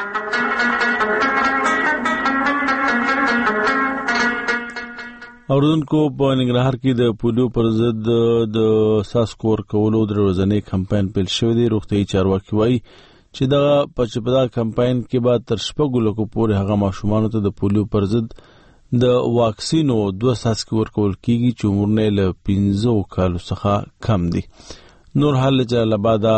Speaker 1: اوردونکو په ننګرهار کې د پولیو پر ضد د څاڅکو ورکولو د ورځنی کمپاین پیل شوی دی. روغتیايي چارواکي وایي چې دا په چپدا کمپاین کې به تر شپږو لکو پورې هغه ماشومانو ته د پولیو پر ضد د واکسینو دوه څاڅکي ورکول کیږي چې عمر نه له پنځو کالو څخه کم دي. نور حال جلال آباد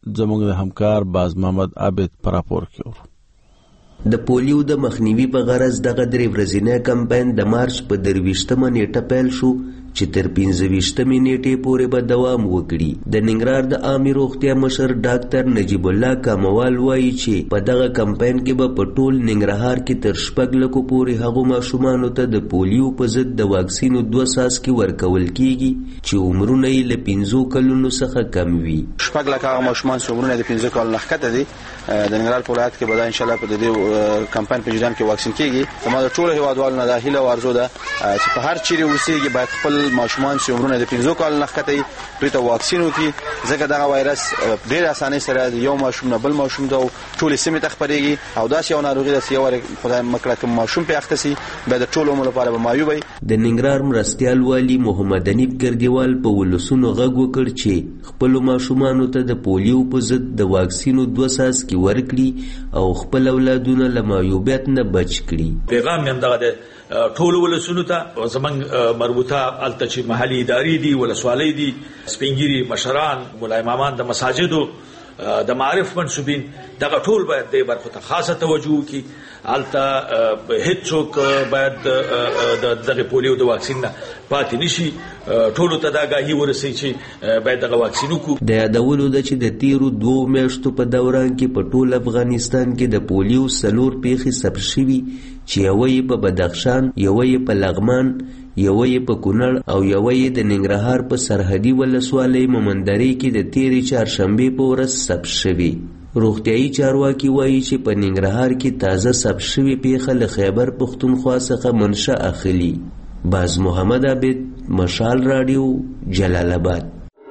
Speaker 1: زموږ د همکار باز محمد عابد پر راپور کې ورو.
Speaker 4: د پولیو د مخنیوي په غرض دغه درې ورځنی کمپاین د مارچ په درویشتمه نیټه پیل شو چې تر پنځه ویشتمې نیټې پورې به دوام وکړي. د ننګرهار د عامې روغتیا مشر ډاکټر نجیب الله کاموال وایي چې په دغه کمپاین کې به په ټول ننګرهار کې تر شپږ لکو پورې هغو ماشومانو ته د پولیو په ضد د واکسینو دوه څاڅکي ورکول کیږي چې عمرونه یې له پنځو کلونو څخه کم وي.
Speaker 5: شپږ لکه هغه ماشومان چې عمرونه د پنځه کلونو نه ښکته دي د ننګرهار په ولایت کې به دا انشاءالله په دې کمپاین په جریان کې واکسین کیږي. زما د ټولو هیوادوالو نه دا هیله او آرزو ده چې په هر چیرې اوسېږي باید خپل ماشومان چې عمرونه د پنځو کالو نه ښکته وي دوی ته واکسین وکړي، ځکه دغه وایرس ډېر اسانۍ سره د یو ماشوم نه بل ماشوم ته ټولې سیمې ته خپرېږي او داسې یو ناروغي ده چې یو وارې خدای مکړه که ماشوم پرې اخته سي بیا د ټولو عمر لپاره به معیوب وي.
Speaker 4: د ننګرهار مرستیال والي محمد انیب ګردیوال په ولسونو غږ وکړ چې خپلو ماشومانو ته د پولیو په ضد د واکسینو دوه څاڅکي ورکړي او خپل اولادونه له معیوبیت نه بچ کړي.
Speaker 10: پیغام هم دغه د ټولو ولسونو ته زمونږ مربوطه هلته چې محلي ادارې دي، ولسوالۍ دي، سپینګیري مشران، ملا امامان د مساجدو، د معارف منصوبین، دغه ټول باید دې برخو ته خاصه توجه وکړي. هلته هیڅوک باید د دغه پولیو د واکسین نه پاتې نشي، ټولو ته دا آګاهي ورسوي چې باید دغه واکسین وکړو.
Speaker 4: د یادولو ده چې د تیرو دوو میاشتو په دوران کې په ټول افغانستان کې د پولیو څلور پیښې ثبت شوي چې یوه یې په بدخشان، یوه یې په لغمان، یوه یې په کونړ او یوه یې د ننګرهار په سرحدي ولسوالۍ مومندرې کې د تیرې چهارشنبې په ورځ ثبت شوي. روغتیايي چارواکي وایي چې په ننګرهار کې تازه ثبت شوې پیښه له خیبر پښتونخوا څخه منشأ اخلي. باز محمد عابد، مشال راډیو، جلال آباد.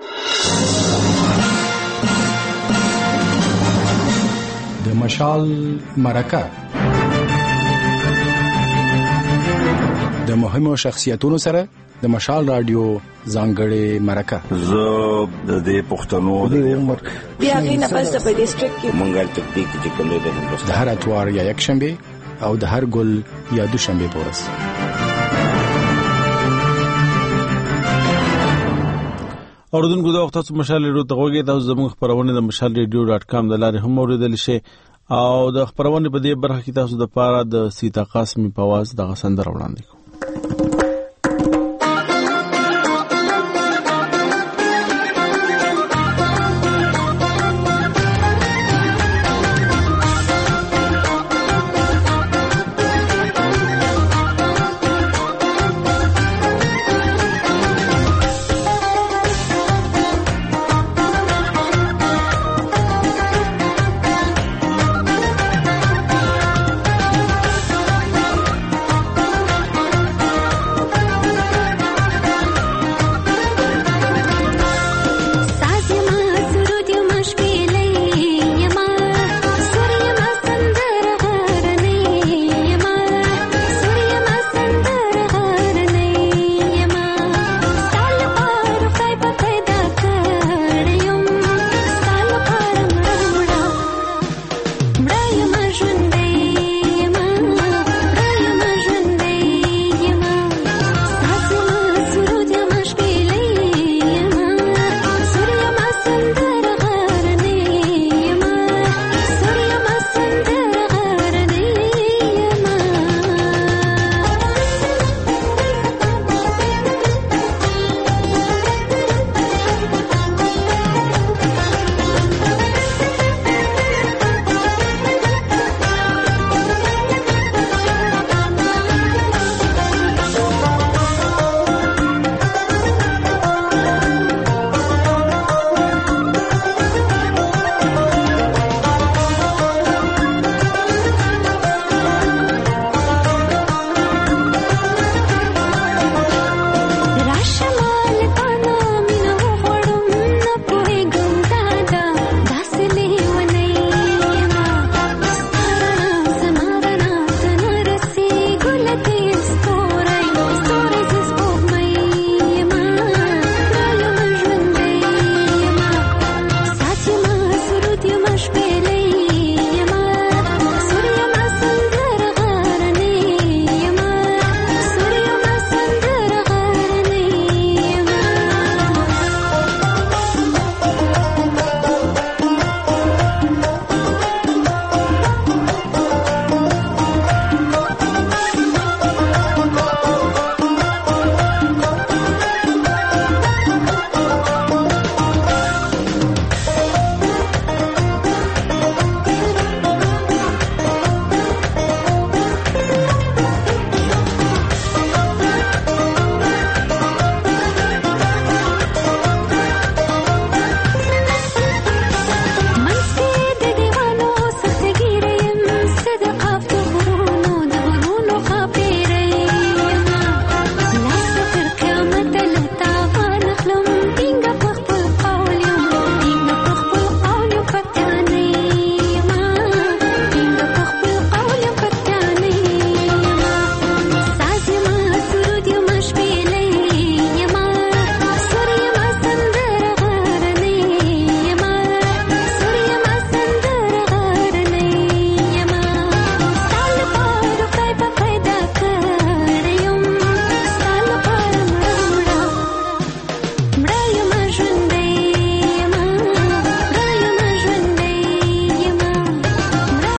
Speaker 11: د مشال مرکه د مهمو شخصیتونو سره د مشال راډیو ځانګړې مرکه.
Speaker 12: زه د دې پښتنو د عمر
Speaker 13: بیا غینه پس په ډیسټریکټ کې
Speaker 12: مونږه تکتیک چې کوم د هندوستان
Speaker 11: د هر اتوار یا یک شنبه او د هر ګل یا دوشنبه په ورځ.
Speaker 1: اوردونکو د وخت تاسو مشال ریډیو ته غوږی تاسو زموږ خبرونه د مشال ریډیو ډاټ کام د لارې هم اوریدل شي او د خبرونه په دې برخه کې تاسو د پاره د سیتا قاسمی په आवाज د غسندر وړاندې کوم.